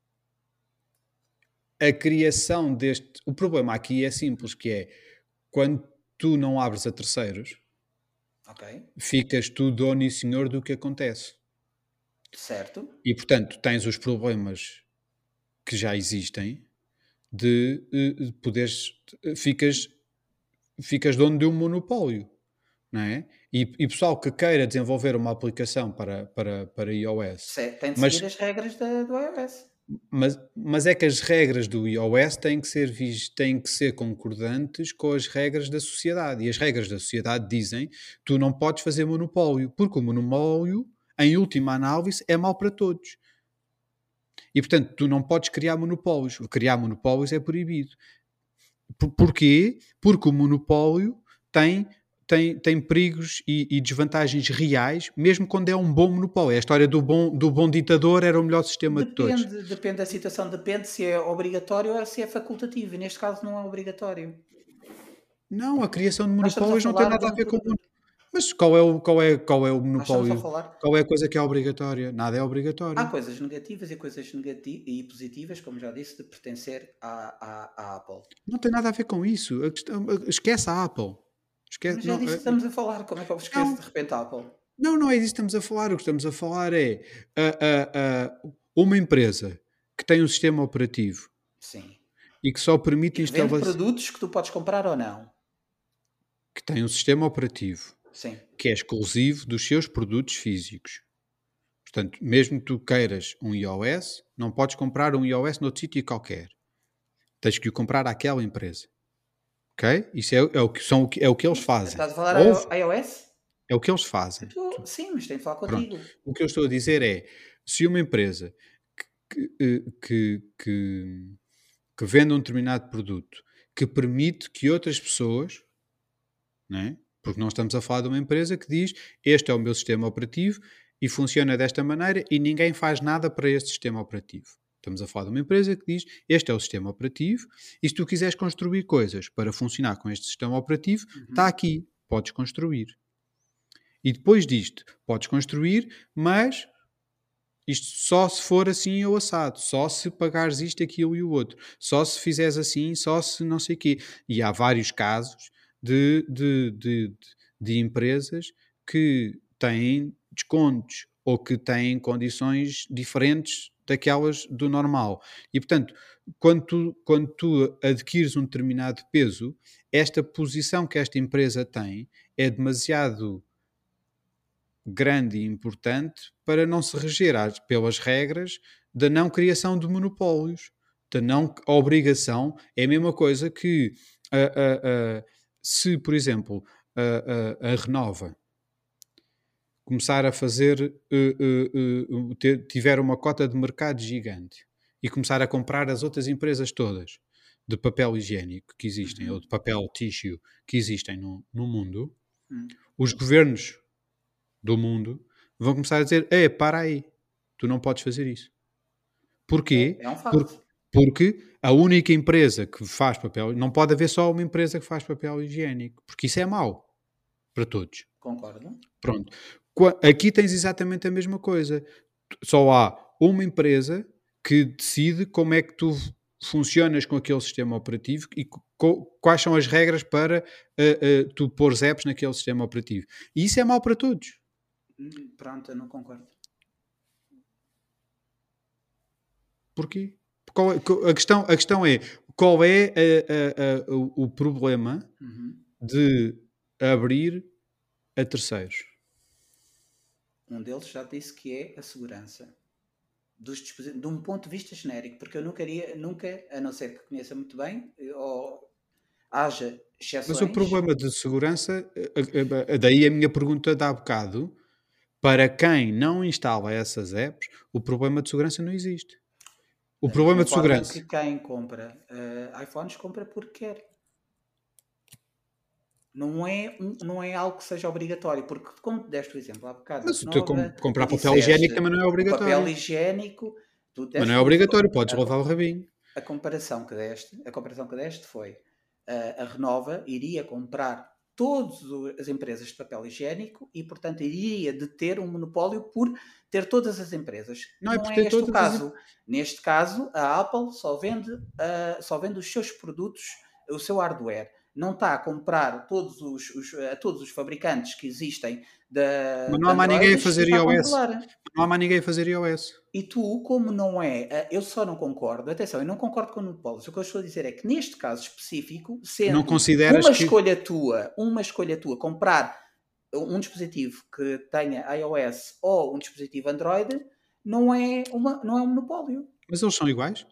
a criação deste. O problema aqui é simples, que é quando tu não abres a terceiros, Ok. ficas tu dono e senhor do que acontece. Certo. E portanto tens os problemas que já existem de, eh, de poderes. Ficas, ficas dono de um monopólio. Não é? E, e pessoal que queira desenvolver uma aplicação para, para, para iOS, Se- Tem de mas, seguir as regras da, do iOS. mas, mas é que as regras do iOS têm que, ser, vis- têm que ser concordantes com as regras da sociedade. E as regras da sociedade dizem que tu não podes fazer monopólio, porque o monopólio, em última análise, é mau para todos. E portanto, tu não podes criar monopólios. Criar monopólios é proibido. Por- Porquê? Porque o monopólio tem, tem, tem perigos e, e desvantagens reais, mesmo quando é um bom monopólio. É a história do bom, do bom ditador, era o melhor sistema de todos. Depende, depende da situação, depende se é obrigatório ou se é facultativo. E neste caso não é obrigatório. Não, a criação de Nós estamos a monopólios não tem falar de nada a um ver com. produto. Mas qual é o, qual é, qual é o Nós estamos a monopólio? falar. Qual é a coisa que é obrigatória? Nada é Há obrigatório. coisas negativas e coisas negati e positivas, como já disse, de pertencer à, à, à Apple. Não tem nada a ver com isso. A questão- esquece a Apple. Esquece, Mas já não, disse é- que estamos a falar. Como é que eu esqueço não, de repente a Apple? não, não é disso que estamos a falar. O que estamos a falar é ah, ah, ah, uma empresa que tem um sistema operativo Sim. e que só E permite que vende instalação, produtos que tu podes comprar ou não. que tem um sistema operativo Sim. que é exclusivo dos seus produtos físicos. Portanto, mesmo que tu queiras um iOS, não podes comprar um iOS noutro sítio qualquer. Tens que o comprar àquela empresa. Ok? Isso é, é o, que, são, o que- é o que eles fazem. Estás a falar Houve, iOS? é o que eles fazem. Tu- sim, mas tenho de falar Pronto. contigo. O que eu estou a dizer é, se uma empresa que, que, que, que, que vende um determinado produto que permite que outras pessoas, não é? Porque nós estamos a falar de uma empresa que diz este é o meu sistema operativo e funciona desta maneira e ninguém faz nada para este sistema operativo. Estamos a falar de uma empresa que diz este é o sistema operativo e se tu quiseres construir coisas para funcionar com este sistema operativo, Uhum. está aqui, podes construir. E depois disto, podes construir, mas isto só se for assim ou assado, só se pagares isto, aquilo e o outro, só se fizeres assim, só se não sei o quê. E há vários casos de, de, de, de, de empresas que têm descontos ou que têm condições diferentes daquelas do normal. E, portanto, quando tu, quando tu adquires um determinado peso, esta posição que esta empresa tem é demasiado grande e importante para não se reger às- pelas regras da não criação de monopólios, da não obrigação. É a mesma coisa que ah, ah, ah, se, por exemplo, a, a, a Renova começar a fazer, eh, eh, eh, ter- tiver uma cota de mercado gigante e começar a comprar as outras empresas todas de papel higiênico que existem, ou Uhum. de papel tissue que existem no, no mundo, Hum. os governos do mundo vão começar a dizer: "É, para aí, tu não podes fazer isso." Porquê? É, é um Por- facto. porque a única empresa que faz papel, não pode haver só uma empresa que faz papel higiênico, porque isso é mau para todos. Concordo. Pronto. Qua- Aqui tens exatamente a mesma coisa. Só há uma empresa que decide como é que tu funcionas com aquele sistema operativo e co- quais são as regras para eh, eh, tu pôr apps naquele sistema operativo. E isso é mau para todos. Hum, Pronto, eu não concordo. Porquê? Qual é- co- a, questão, a questão é qual é a- a- a- o, o problema Uhum. de abrir a terceiros? Um deles já disse que é a segurança dos dispositivos, de um ponto de vista genérico, porque eu nunca, iria, nunca, a não ser que conheça muito bem, ou haja Mas o exceções. problema de segurança, eh, eh, eh, daí a minha pergunta de há bocado, para quem não instala essas apps, o problema de segurança não existe. O Da mesma problema de forma que segurança. quem compra eh, iPhones compra porque quer. Não é, um- não é algo que seja obrigatório, porque como deste o exemplo há bocado da Mas o teu com- Renova comprar e papel higiênico disseste também não é o papel obrigatório. higiênico, tu Mas não é deste o- obrigatório, podes a, lavar co- o rabinho. a comparação que deste, a comparação que deste foi eh, a Renova iria comprar todas o- as empresas de papel higiênico e, portanto, iria deter um monopólio por ter todas as empresas. Não é Não por é ter este o todas as. caso. Neste caso, a Apple só vende, ah, só vende os seus produtos, o seu hardware. Não está a comprar todos os, os- a todos os fabricantes que existem da, Mas de não há mais ninguém a Androids e fazer está a iOS. controlar. Não há mais ninguém a fazer iOS. E tu, como não é, ah, eu só não concordo, atenção, eu não concordo com o monopólios. O que eu estou a dizer é que neste caso específico, Não sendo consideras uma que. escolha tua, uma escolha tua, comprar um dispositivo que tenha iOS ou um dispositivo Android, não é, uma, não é um monopólio. Mas eles são iguais?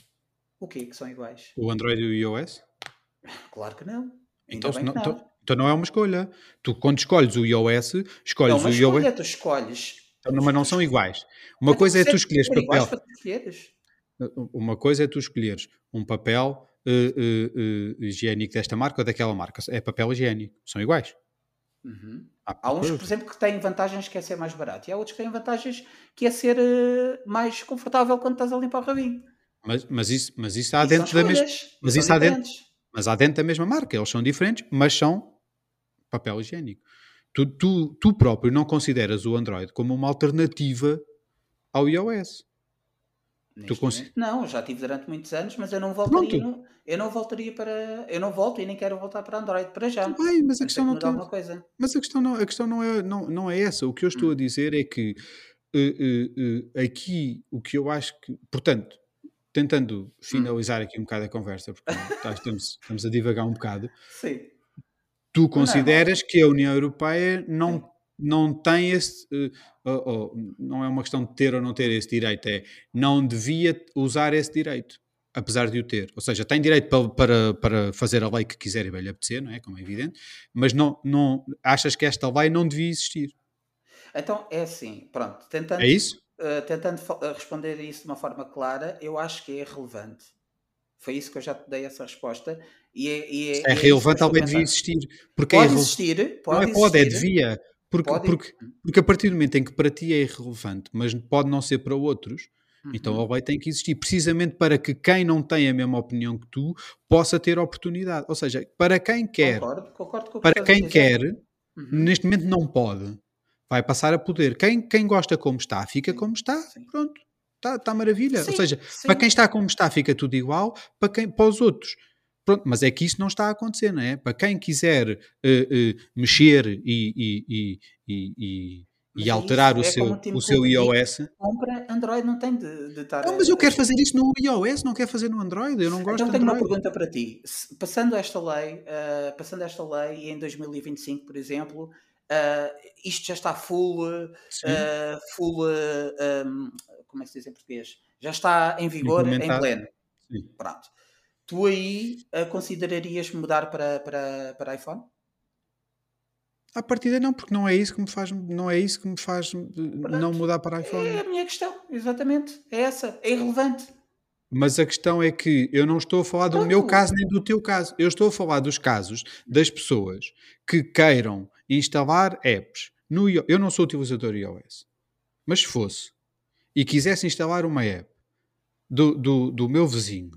O quê que são iguais? O Android e o iOS? Claro que não. Ainda Então, se bem não, que não. então, então não é uma escolha. Tu, quando escolhes o iOS, É escolhes uma o iOS. escolha, tu escolhes. Então, mas não Tu são escolhes. iguais. Uma Então, coisa é se é tu de escolheres ser iguais papel. para tu escolheres. Uma coisa é tu escolheres um papel eh, eh, eh, higiênico desta marca ou daquela marca. É papel higiênico. São iguais. Uhum. Ah, Há uns, por exemplo, que têm vantagens que é ser mais barato e há outros que têm vantagens que é ser eh, mais confortável quando estás a limpar o rabinho. mas, mas, isso, mas isso há E são dentro da mesma. escolhas. E Mas são isso há dentro, diferentes. mas há dentro da mesma marca. Eles são diferentes, mas são papel higiênico. Tu, tu, tu próprio não consideras o Android como uma alternativa ao iOS. Tu Neste consi- momento, não. Eu já tive durante muitos anos, mas eu não voltaria, Pronto, não, eu não voltaria para... Eu não volto e nem quero voltar para Android para já. tudo bem, mas A a não ser questão que não mude tem. alguma coisa. Mas a questão não, a questão não, é, não, não é essa. O que eu estou a Hum. dizer é que eh, eh, eh, aqui o que eu acho que. Portanto, tentando finalizar aqui um bocado a conversa, porque tá, estamos, estamos a divagar um bocado, Sim. tu Mas não é mau. consideras que a União Europeia não, Sim. não tem esse. eh, oh, oh, não é uma questão de ter ou não ter esse direito, é não devia usar esse direito, apesar de o ter. Ou seja, tem direito para, para, para fazer a lei que quiser e bem lhe apetecer, não é? Como é evidente, mas não, não, achas que esta lei não devia existir. Então, é assim, pronto, tentando, É isso? uh, tentando fa- uh, responder isso de uma forma clara, eu acho que é relevante. Foi isso que eu já te dei essa resposta. E é, e é, Se e é é isso que eu relevante, a estou a lei devia pensar. existir. Porque é Pode irrele- existir, Não pode é pode, é existir, devia. Porque, pode. porque, porque a partir do momento em que para ti é irrelevante, mas pode não ser para outros, então Uhum. a lei tem que existir precisamente para que quem não tem a mesma opinião que tu possa ter oportunidade. Ou seja, para quem quer, Concordo, concordo com o que para estás a quem dizer. quer, Uhum. neste momento não pode, vai passar a poder. Quem, quem gosta como está, fica Sim, como está. sim. Pronto, está tá maravilha. Ou Sim, seja, sim. para quem está como está, fica tudo igual. Para, quem, para os outros, Pronto, mas é que isso não está a acontecer, não é? Para quem quiser uh, uh, mexer e, e, e, e, e, Mas e é alterar isso, o é como o seu, Tim o seu Cook diz, iOS. compra Android, não tem de, de estar Não, mas eu a, a quero fazer chatear. isso no iOS, não quero fazer no Android. Eu não gosto Então de tenho uma Android. pergunta para ti. Se- passando esta lei, uh, passando esta lei e em dois mil e vinte e cinco, por exemplo, uh, isto já está full, uh, Sim, full, uh, um, como é que se diz em português? Já está em vigor em implementado. pleno. Sim. Pronto. Tu aí uh, considerarias mudar para, para, para iPhone? À partida não, porque não é isso que me faz, não é isso que me faz uh, não Pronto. mudar para É iPhone. a minha questão, exatamente. É essa. É irrelevante. Mas a questão é que eu não estou a falar do meu Pronto. caso nem do teu caso. Eu estou a falar dos casos das pessoas que queiram instalar apps no iO Eu não sou utilizador iOS, mas se fosse e quisesse instalar uma app do, do, do meu vizinho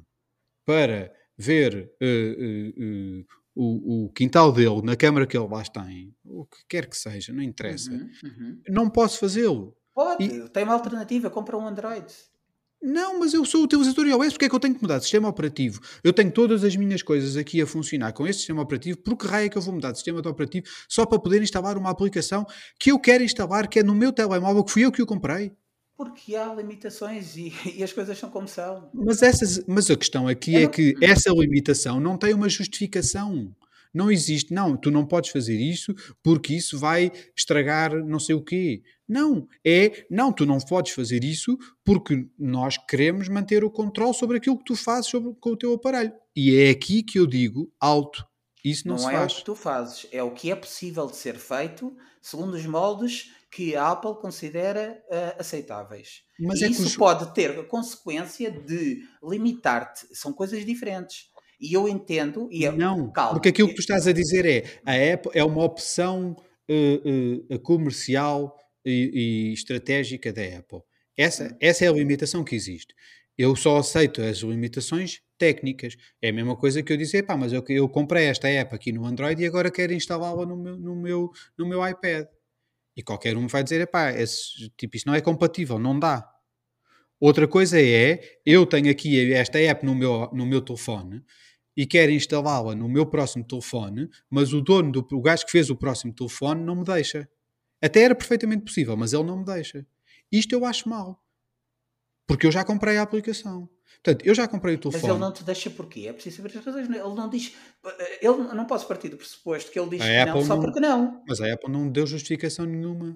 para ver eh, eh, eh, o, o quintal dele na câmara que ele lá tem, o que quer que seja, não interessa, Uhum, uhum. não posso fazê-lo. E Pode, tem uma alternativa, compra um Android. não, mas eu sou utilizador iOS, porque é que eu tenho que mudar de sistema operativo? Eu tenho todas as minhas coisas aqui a funcionar com este sistema operativo, por que raio é que eu vou mudar de sistema de operativo só para poder instalar uma aplicação que eu quero instalar, que é no meu telemóvel, que fui eu que o comprei? Porque há limitações e, e as coisas são como são. Mas, essas, mas a questão aqui Eu é não... que essa limitação não tem uma justificação. Não existe, não, tu não podes fazer isso porque isso vai estragar não sei o quê. Não, é, não, tu não podes fazer isso porque nós queremos manter o controle sobre aquilo que tu fazes sobre, com o teu aparelho. E é aqui que eu digo alto. Isso não se Não é o que faz. tu fazes, é o que é possível de ser feito segundo os moldes que a Apple considera uh, aceitáveis. Mas E é que isso os, pode ter a consequência de limitar-te. São coisas diferentes. E eu entendo, e eu, não, porque calma, aquilo que tu eu- estás a dizer é a Apple é uma opção eh, eh, comercial e, e estratégica da Apple. Essa, essa é a limitação que existe. Eu só aceito as limitações técnicas. É a mesma coisa que eu dizer, pá, mas eu, eu comprei esta app aqui no Android e agora quero instalá-la no meu, no, meu, no meu iPad. E qualquer um vai dizer, pá, esse, tipo, isso não é compatível, não dá. Outra coisa é, eu tenho aqui esta app no meu, no meu telefone e quero instalá-la no meu próximo telefone, mas o dono do o gajo que fez o próximo telefone não me deixa. Até era perfeitamente possível, mas ele não me deixa. Isto eu acho mal, porque eu já comprei a aplicação. Portanto, eu já comprei o mas ele telefone. não te deixa porquê? É preciso saber as razões. Ele não diz. Ele não posso partir do pressuposto que ele diz que A não Apple só não, porque não. mas a Apple não deu justificação nenhuma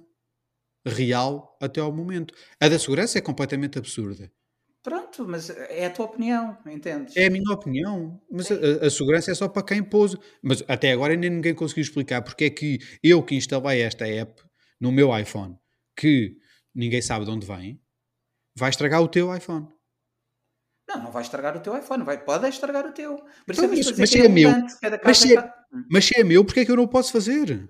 real até ao momento. A da segurança é completamente absurda. Pronto, mas é a tua opinião, É a entendes? minha opinião, mas a, Sim. a- a segurança é só para quem pôs. Mas até agora ainda ninguém conseguiu explicar porque é que eu que instalei esta app no meu iPhone, que ninguém sabe de onde vem, vai estragar o teu iPhone. Não, não vai estragar o teu iPhone, vai, pode é estragar o teu. Por isso Então, é que eu mas, estou a dizer mas que é se é meu, irrelevante, cada mas caso é se é, caso. mas se é meu, porque é que eu não o posso fazer?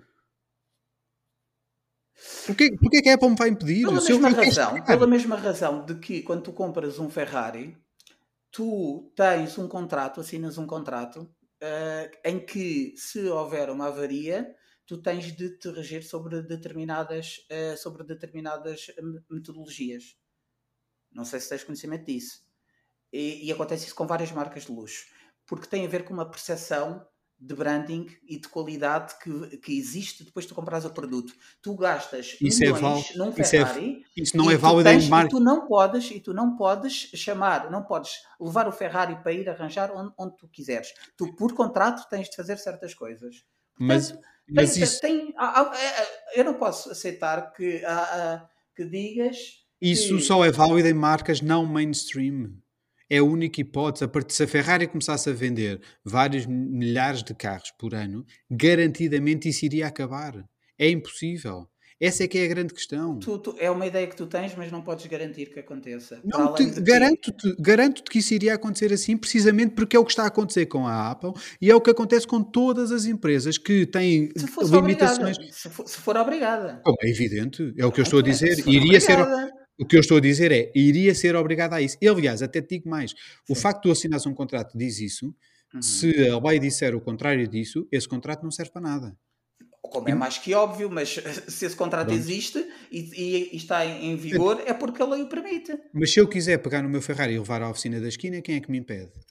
Porquê, porquê é que a Apple me vai impedir? Pela Se eu, mesma eu quero razão, estragar. pela mesma razão de que quando tu compras um Ferrari, tu tens um contrato, assinas um contrato, eh, em que se houver uma avaria, tu tens de te reger sobre determinadas, eh, sobre determinadas me- metodologias. Não sei se tens conhecimento disso. E, e acontece isso com várias marcas de luxo, porque tem a ver com uma percepção de branding e de qualidade que, que existe depois de tu comprares o produto. Tu gastas Isso é val, milhões num isso, é, Ferrari isso não é e tu válido em tens e marketing. tu não podes e tu não podes chamar, não podes levar o Ferrari para ir arranjar onde, onde tu quiseres. Tu por contrato tens de fazer certas coisas. Mas, Portanto, mas tem, isso, tem, há- há- é- eu não posso aceitar que, há- há- que digas Isso que só é válido em marcas não mainstream. É a única hipótese. A partir, se a Ferrari começasse a vender vários milhares de carros por ano, garantidamente isso iria acabar. É impossível. Essa é que é a grande questão. Tu, tu- é uma ideia que tu tens, mas não podes garantir que aconteça. Para Não te, além de que, garanto-te, garanto-te que isso iria acontecer assim, precisamente porque é o que está a acontecer com a Apple e é o que acontece com todas as empresas que têm se fosse limitações. obrigada, se for, se for obrigada. Como é evidente, é o que eu estou a Pronto, então dizer. se for Iria ser, obrigada. o que eu estou a dizer é, iria ser obrigado a isso. E, aliás, até te digo mais. O Sim. facto de tu assinares um contrato diz isso. Uhum. Se a lei disser o contrário disso, esse contrato não serve para nada. Como E, é mais que óbvio, mas se esse contrato pronto. existe e, e- e está em, em vigor, é porque a lei o permite. Mas se eu quiser pegar no meu Ferrari e levar à oficina da esquina, quem é que me impede?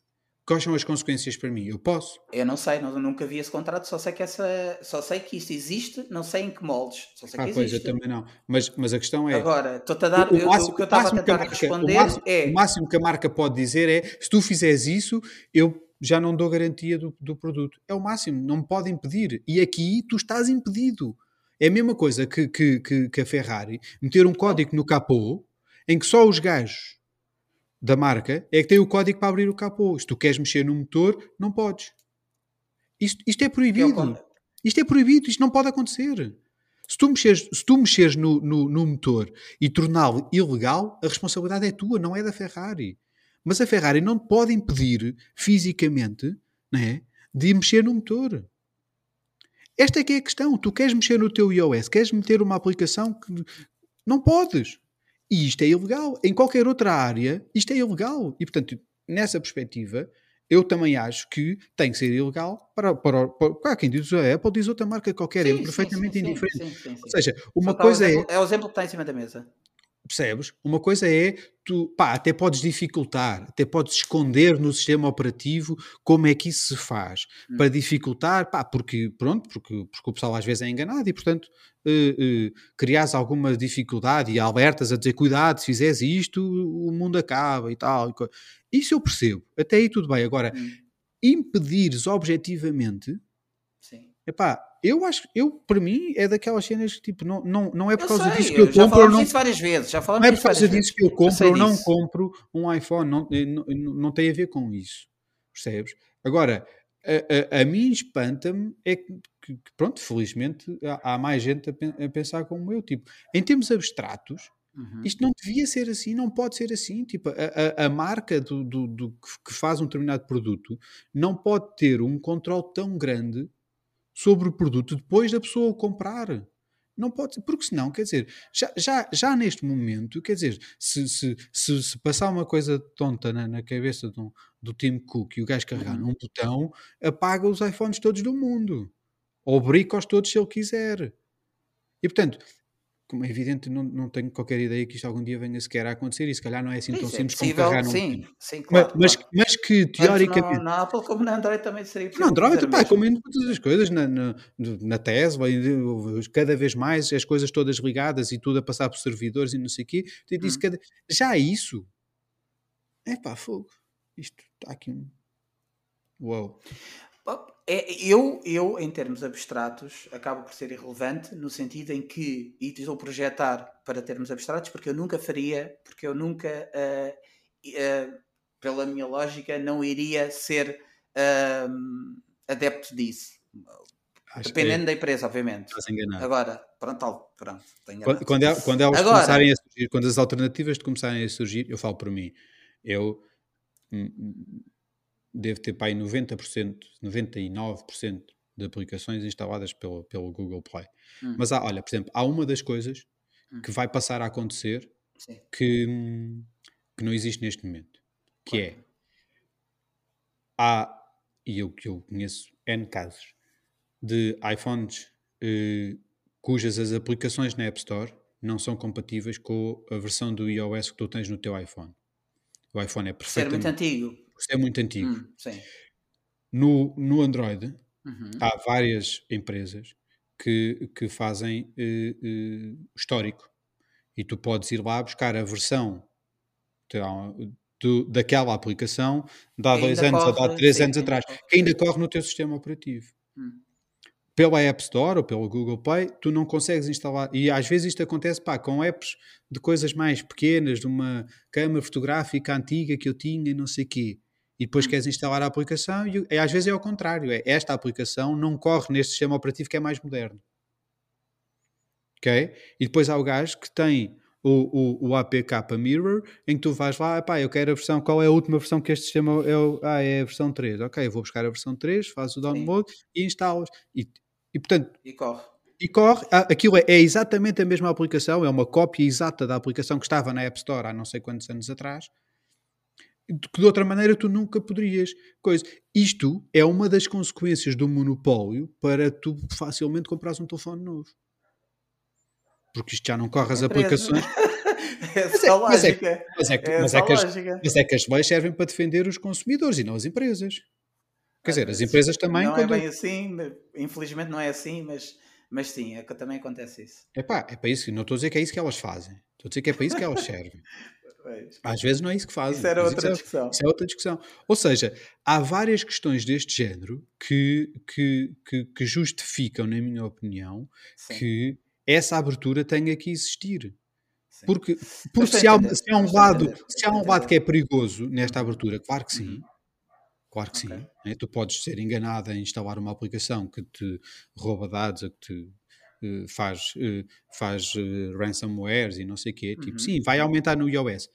Quais são as consequências para mim? Eu posso. Eu não sei, não, nunca vi esse contrato, só sei que essa, só sei que isso existe, não sei em que moldes, só sei Ah, que pois, eu existe. também não. Mas, mas a questão é, Agora, estou-te a dar, o, o eu- eu- o máximo, que eu o estava a máximo que a tentar marca, o responder máximo, o é, máximo que a marca pode dizer é, se tu fizeres isso, eu já não dou garantia do, do produto. É o máximo, não me pode impedir. E aqui tu estás impedido. É a mesma coisa que, que, que, que a Ferrari meter um então, código no capô em que só os gajos da marca é que têm o código para abrir o capô. Se tu queres mexer no motor, não podes. Isto, isto é que é o con- proibido. Isto é proibido, isto não pode acontecer. Se tu mexeres, se tu mexeres no, no, no motor e torná-lo ilegal, a responsabilidade é tua, não é da Ferrari. Mas a Ferrari não te pode impedir fisicamente, né, de mexer no motor. Esta é que é a questão. Tu queres mexer no teu iOS, queres meter uma aplicação que não podes. E isto é ilegal. Em qualquer outra área, isto é ilegal. E, portanto, nessa perspectiva, eu também acho que tem que ser ilegal para, para, para, para quem diz a Apple, diz outra marca qualquer. É sim, sim, sim, perfeitamente sim, indiferente. sim, sim, Ou sim. seja, Só uma está o coisa é, exemplo, é o exemplo que está em cima da mesa. percebes? Uma coisa é, tu, pá, até podes dificultar, até podes esconder no sistema operativo como é que isso se faz, Hum. para dificultar, pá, porque, pronto, porque, porque o pessoal às vezes é enganado e, portanto, eh, eh, criares alguma dificuldade e alertas a dizer, cuidado, se fizeres isto, o mundo acaba e tal. E co- isso eu percebo, até aí tudo bem. Agora, Hum. impedires objetivamente, Sim. epá, eu acho, eu, para mim, é daquelas cenas que, tipo, não, não, não é por Eu causa disso sei, que eu eu- já compro ou falámos não disso várias vezes, já não falámos é por disso várias causa disso vezes. que eu Eu compro sei ou não disso. compro um iPhone, não, eh, não, não tem a ver com isso, percebes? Agora, a, a, a mim espanta-me é que, que- que, pronto, felizmente há, há mais gente a, pen- a pensar como eu, tipo, em termos abstratos, Uhum. isto não devia ser assim, não pode ser assim, tipo, a, a, a marca do, do, do que que faz um determinado produto não pode ter um controle tão grande sobre o produto depois da pessoa o comprar. Não pode ser, porque senão, quer dizer, já, já, já neste momento, quer dizer, se, se, se, se passar uma coisa tonta na, na cabeça do, do Tim Cook e o gajo carregar Uhum. num botão, apaga os iPhones todos do mundo. Ou brica-os todos se ele quiser. E portanto, como é evidente, não, não tenho qualquer ideia que isto algum dia venha sequer a acontecer e se calhar não é assim tão Isso é simples como possível, carregar num botão. sim, sim, Mas, claro, mas, claro. mas que, Tanto na, teoricamente, na Apple como na Android também seria não, possível fazer Android, o pá, como mesmo. em todas as coisas, na, na, na Tesla, e de- cada vez mais as coisas todas ligadas e tudo a passar por servidores e não sei o quê. Eu disse, Uhum. cada... Já isso, é pá, fogo. Isto está aqui um. Uau. Bom, é, eu, eu, em termos abstratos, acabo por ser irrelevante no sentido em que, e estou a projetar para termos abstratos, porque eu nunca faria, porque eu nunca, ah, ah, pela minha lógica, não iria ser ahm, adepto disso. Acho, é, Dependendo da empresa, obviamente. estás enganado. Agora, pronto, tal- pronto, estou Quando, enganado. quando, el- quando elas começarem a Agora, surgir, quando as alternativas de começarem a surgir, eu falo por mim. Eu hum, hum, devo ter para aí noventa por cento, noventa e nove por cento de aplicações instaladas pelo, pelo Google Play. hum, Mas há, olha, por exemplo, há uma das coisas hum, que vai passar a acontecer sim, que, hum, que não existe neste momento, que qual? é, há, e eu que eu conheço N casos, de iPhones eh, cujas as aplicações na App Store não são compatíveis com a versão do iOS que tu tens no teu iPhone. O iPhone é Por ser muito perfeitamente, antigo. é muito antigo. Hum, sim. No, no Android Uhum. há várias empresas que, que fazem eh, eh, histórico e tu podes ir lá buscar a versão então, do- daquela aplicação de há Que dois ainda anos ou de há corre, três sim, anos que ainda atrás, corre, que sim. ainda corre no teu sistema operativo. Hum. Pela App Store ou pelo Google Play, tu não consegues instalar. E às vezes isto acontece pá, com apps de coisas mais pequenas, de uma câmara fotográfica antiga que eu tinha e não sei o quê. E depois Hum. queres instalar a aplicação e, e às vezes é ao contrário. É, esta aplicação não corre neste sistema operativo que é mais moderno. Ok? E depois há o gajo que tem o, o, o A P K Mirror, em que tu vais lá, pá, eu quero a versão, qual é a última versão que este sistema é? O, ah, é a versão três. Ok, eu vou buscar a versão três, fazes o Sim, download e instalas. E, e portanto, e corre. e corre, ah, aquilo é, é exatamente a mesma aplicação, é uma cópia exata da aplicação que estava na App Store há não sei quantos anos atrás, que de outra maneira tu nunca poderias. Coisa. Isto é uma das consequências do monopólio para tu facilmente comprares um telefone novo. Porque isto já não corre Uma as empresa. aplicações. Mas Essa é, a mas é, que- lógica. mas é, que- É mas essa é a que as, lógica. mas é que as leis servem para defender os consumidores e não as empresas. Quer Às dizer, as vezes. empresas também, Não é quando. bem assim, mas- infelizmente não é assim, mas, mas sim, é que também acontece isso. Epá, é para isso, não estou a dizer que é isso que elas fazem. Estou a dizer que é para isso que elas servem. Pois. Às vezes não é isso que Isso fazem, era mas isso outra é, discussão. isso é outra discussão. Ou seja, há várias questões deste género que, que, que, que justificam, na minha opinião, Sim, que essa abertura tenha que existir. sim. Porque, Eu porque estou a se, há, entender, se há eu um estou a lado, entender, eu se há estou a um lado que entender. é perigoso nesta Uhum, abertura, claro que uhum. sim, claro que Ok. sim. Né? Tu podes ser enganado em instalar uma aplicação que te rouba dados, ou que te eh, faz, eh, faz eh, ransomwares e não sei o quê. Tipo, Uhum. sim, vai aumentar no iOS.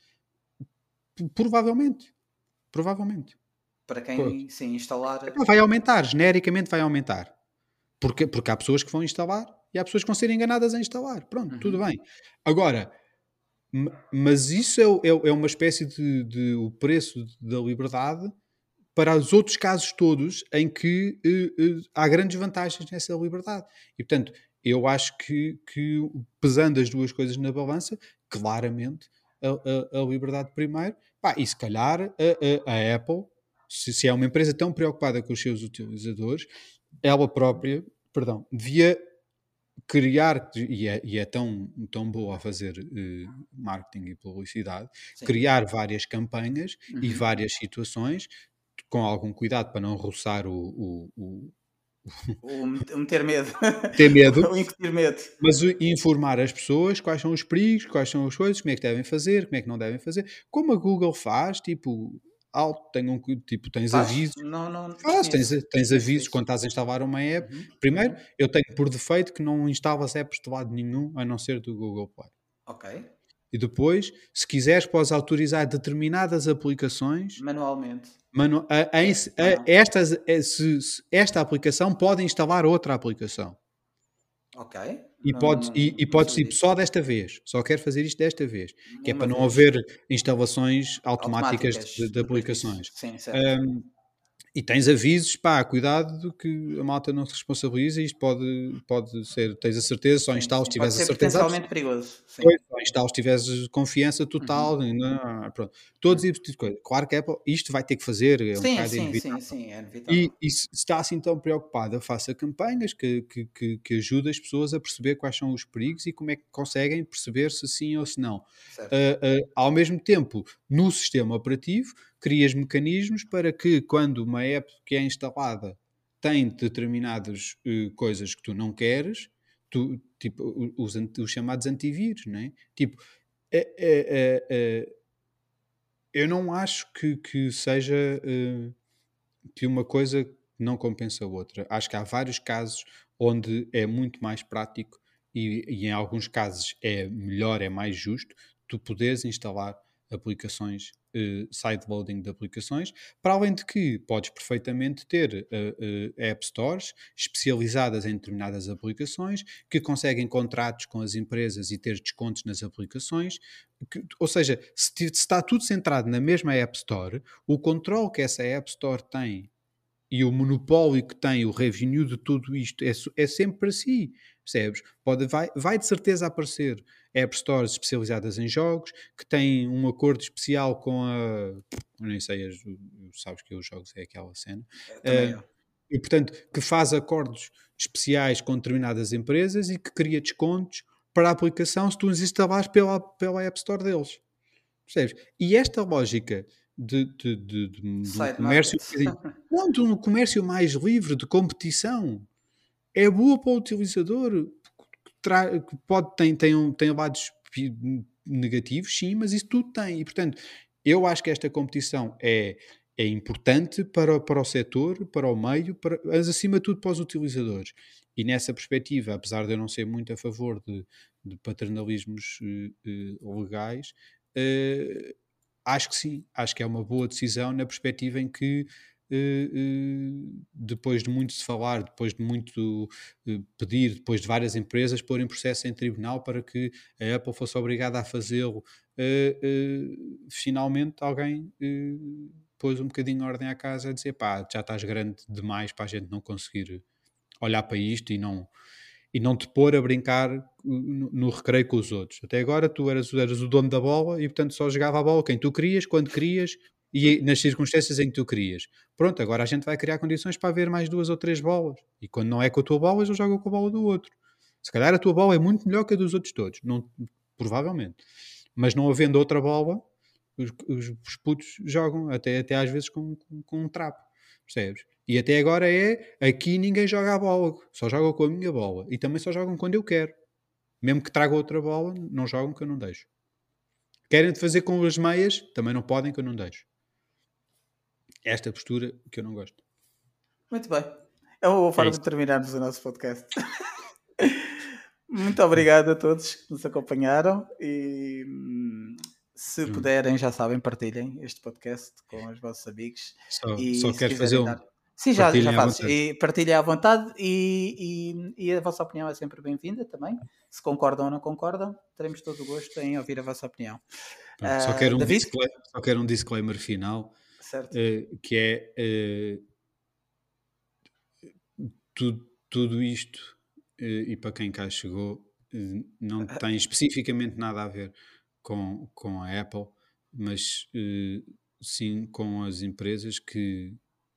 P- Provavelmente. Provavelmente. Para Pô, quem sim instalar. epá, vai aumentar. Genericamente vai aumentar. Porque, porque há pessoas que vão instalar e há pessoas que vão ser enganadas a instalar. Pronto, tudo Uhum. bem. Agora, ma- mas isso é, o- é, o- é uma espécie de, de o preço da liberdade para os outros casos todos em que eh, eh, há grandes vantagens nessa liberdade. E, portanto, eu acho que, que pesando as duas coisas na balança, claramente a, a- a liberdade primeiro, pá, e se calhar a, a- a Apple, se, se é uma empresa tão preocupada com os seus utilizadores, ela própria, perdão, devia criar, e é, e é tão, tão boa a fazer eh, marketing e publicidade, Sim. criar várias campanhas e Uhum. várias situações, com algum cuidado para não roçar o, o, o- O met- o meter medo. ter medo, O incutir medo. mas o- informar as pessoas quais são os perigos, quais são as coisas, como é que devem fazer, como é que não devem fazer, como a Google faz, tipo, alto, tem um, cu- tipo, tens Faz? avisos. Não, não Faz, tens, desconheço. tens Desconheço avisos disso. quando estás a instalar uma app. Uhum. Primeiro, Uhum. eu tenho por defeito que não instalas apps de lado nenhum, a não ser do Google Play. Ok. E depois, se quiseres, podes autorizar determinadas aplicações. Manualmente. Manu, a, em- É ou a- não? estas, a- se- se esta aplicação pode instalar outra aplicação. Ok. E Não, podes, não, e, e não podes sabia tipo, disso. só desta vez. Só quero fazer isto desta vez. Que é Uma para não vez. haver instalações automáticas de, Automáticas de depois disso. aplicações. Sim, certo. E tens avisos, pá, cuidado que a malta não se responsabiliza. Isto pode, pode ser, tens a certeza, só Sim, instalas se sim. Pode tiveres a ser certeza absoluta. potencialmente perigoso. Sim. Pois, só instalas se tiveres confiança Uhum. total. Não, pronto. Todos Hum. esses tipos de coisas. Claro que a Apple, isto vai ter que fazer, é um Sim, bocado sim, sim, inevitável. sim. É inevitável. E, e se está assim tão preocupada, faça campanhas que, que, que, que ajudem as pessoas a perceber quais são os perigos e como é que conseguem perceber se sim ou se não. Certo. Ah, ah, ao mesmo tempo, no sistema operativo, crias mecanismos para que quando uma app que é instalada tem determinadas eh, coisas que tu não queres, tu, tipo, o- os, anti- os chamados antivírus, não é? Tipo, é- é- é- é, eu não acho que, que seja eh, que uma coisa não compensa a outra. Acho que há vários casos onde é muito mais prático e, e em alguns casos é melhor, é mais justo tu poderes instalar aplicações, eh, sideloading de aplicações, para além de que podes perfeitamente ter eh, eh, app stores especializadas em determinadas aplicações que conseguem contratos com as empresas e ter descontos nas aplicações. Que- ou seja, se, ti- se está tudo centrado na mesma App Store, o controle que essa App Store tem e o monopólio que tem, o revenue de tudo isto é, su- é sempre para si, percebes? Pode, vai, vai de certeza aparecer App Stores especializadas em jogos, que têm um acordo especial com a... Eu nem sei, as- sabes que os jogos é aquela cena. Eh, Também Ah, eu. e, portanto, que faz acordos especiais com determinadas empresas e que cria descontos para a aplicação se tu os instalares pela, pela App Store deles. Percebes? E esta lógica de, de, de, de, de um Side comércio market. um bocadinho, não, de um comércio mais livre, de competição, é boa para o utilizador. Que tra- que pode, tem, tem, um, tem lados pi- negativos, sim, mas isso tudo tem. E, portanto, eu acho que esta competição é, é importante para, o- para o setor, para o meio, para, mas acima de tudo para os utilizadores. E nessa perspectiva, apesar de eu não ser muito a favor de, de paternalismos eh, eh, legais, eh, acho que sim, acho que é uma boa decisão na perspectiva em que eh, eh, depois de muito se falar, depois de muito eh, pedir, depois de várias empresas porem processo em tribunal para que a Apple fosse obrigada a fazê-lo, eh, eh, finalmente alguém eh, pôs um bocadinho de ordem à casa a dizer pá, já estás grande demais para a gente não conseguir olhar para isto e não, e não te pôr a brincar no, no recreio com os outros. Até agora tu eras, eras o dono da bola e, portanto, só jogava a bola quem tu querias, quando querias e nas circunstâncias em que tu querias. Pronto, agora a gente vai criar condições para haver mais duas ou três bolas. E quando não é com a tua bola, eu jogo com a bola do outro. Se calhar a tua bola é muito melhor que a dos outros todos. Não, provavelmente. Mas não havendo outra bola, os, os, os putos jogam até, até às vezes com, com, com um trapo. Percebes? E até agora é, aqui ninguém joga a bola, só jogam com a minha bola. E também só jogam quando eu quero. Mesmo que traga outra bola, não jogam que eu não deixo. Querem fazer com as meias, também não podem que eu não deixo. Esta postura que eu não gosto. Muito bem. É uma boa forma é de terminarmos o nosso podcast. Muito obrigado a todos que nos acompanharam e se hum. puderem, já sabem, partilhem este podcast com os vossos amigos. Só, e só quero fazer um... dar... Sim, já, já faço. E partilhem à vontade e, e, e a vossa opinião é sempre bem-vinda também. Se concordam ou não concordam, teremos todo o gosto em ouvir a vossa opinião. Pronto, só, quero um disclaimer, só quero um disclaimer final, uh, que é uh, tudo, tudo isto, uh, e para quem cá chegou, uh, não tem especificamente nada a ver com, com a Apple, mas uh, sim com as empresas que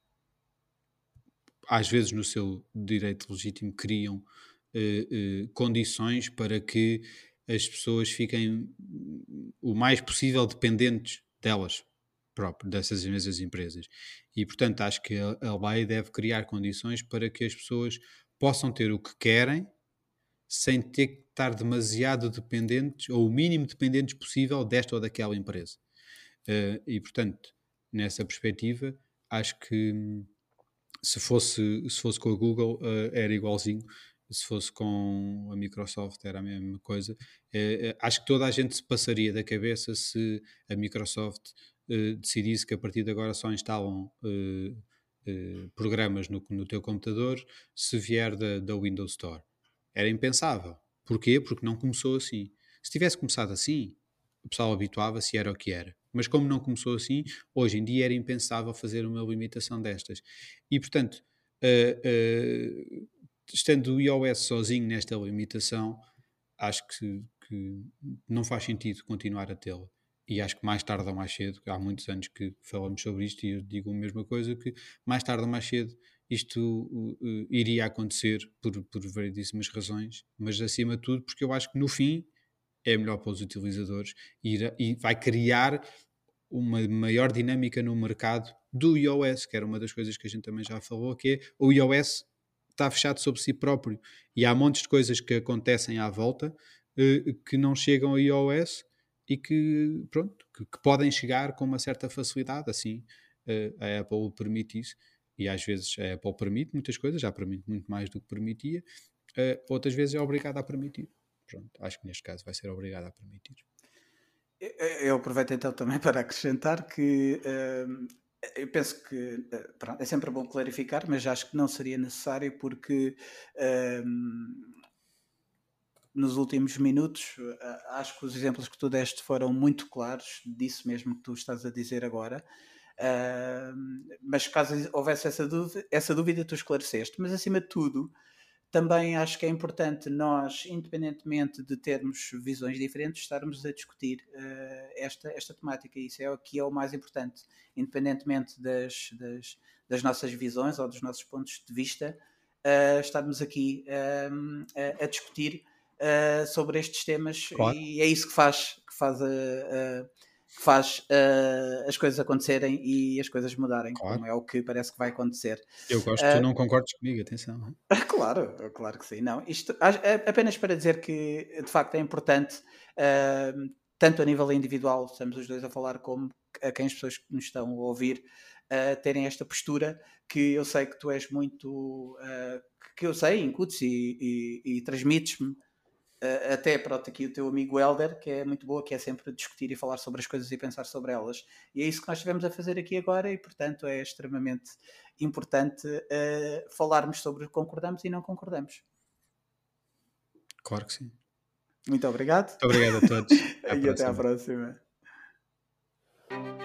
às vezes no seu direito legítimo criam uh, uh, condições para que as pessoas fiquem o mais possível dependentes delas próprias, dessas mesmas empresas. E, portanto, acho que a, a lei deve criar condições para que as pessoas possam ter o que querem sem ter que estar demasiado dependentes, ou o mínimo dependentes possível desta ou daquela empresa. Uh, e, portanto, nessa perspectiva, acho que se fosse, se fosse com a Google uh, era igualzinho, se fosse com a Microsoft era a mesma coisa. Uh, acho que toda a gente se passaria da cabeça se a Microsoft uh, decidisse que a partir de agora só instalam uh, uh, programas no, no teu computador se vier da, da Windows Store. Era impensável. Porquê? Porque não começou assim. Se tivesse começado assim, o pessoal habituava-se e era o que era. Mas como não começou assim, hoje em dia era impensável fazer uma limitação destas. E, portanto, uh, uh, estando o iOS sozinho nesta limitação, acho que, que não faz sentido continuar a tê-la. E acho que mais tarde ou mais cedo, há muitos anos que falamos sobre isto e eu digo a mesma coisa, que mais tarde ou mais cedo isto uh, uh, iria acontecer por, por variedíssimas razões, mas acima de tudo porque eu acho que no fim é melhor para os utilizadores e, irá, e vai criar uma maior dinâmica no mercado do iOS, que era uma das coisas que a gente também já falou, que é o iOS está fechado sobre si próprio e há montes de coisas que acontecem à volta uh, que não chegam ao iOS e que, pronto, que, que podem chegar com uma certa facilidade, assim uh, a Apple permite isso e às vezes a Apple permite muitas coisas, já permite muito mais do que permitia, uh, outras vezes é obrigada a permitir. Pronto, acho que neste caso vai ser obrigada a permitir. Eu aproveito então também para acrescentar que uh, eu penso que uh, pronto, é sempre bom clarificar, mas acho que não seria necessário porque uh, nos últimos minutos uh, acho que os exemplos que tu deste foram muito claros, disso mesmo que tu estás a dizer agora. Uh, mas caso houvesse essa dúvida, essa dúvida tu esclareceste, mas acima de tudo também acho que é importante nós, independentemente de termos visões diferentes, estarmos a discutir uh, esta, esta temática. Isso é o que é o mais importante, independentemente das, das, das nossas visões ou dos nossos pontos de vista, uh, estarmos aqui uh, a, a discutir uh, sobre estes temas. Claro. E é isso que faz, que faz a... Uh, uh, que faz uh, as coisas acontecerem e as coisas mudarem, claro. Como é o que parece que vai acontecer. Eu gosto que uh, tu não concordes comigo, atenção. Claro, claro que sim. Não, isto é apenas para dizer que, de facto, é importante, uh, tanto a nível individual, estamos os dois a falar, como a quem as pessoas que nos estão a ouvir, uh, terem esta postura, que eu sei que tu és muito... Uh, que eu sei, incutes e, e, e transmites-me, Uh, até pronto, aqui o teu amigo Helder, que é muito boa, que é sempre discutir e falar sobre as coisas e pensar sobre elas. E é isso que nós estivemos a fazer aqui agora e, portanto, é extremamente importante uh, falarmos sobre o que concordamos e não concordamos. Claro que sim. Muito obrigado. Muito obrigado a todos. Até e próxima. Até à próxima.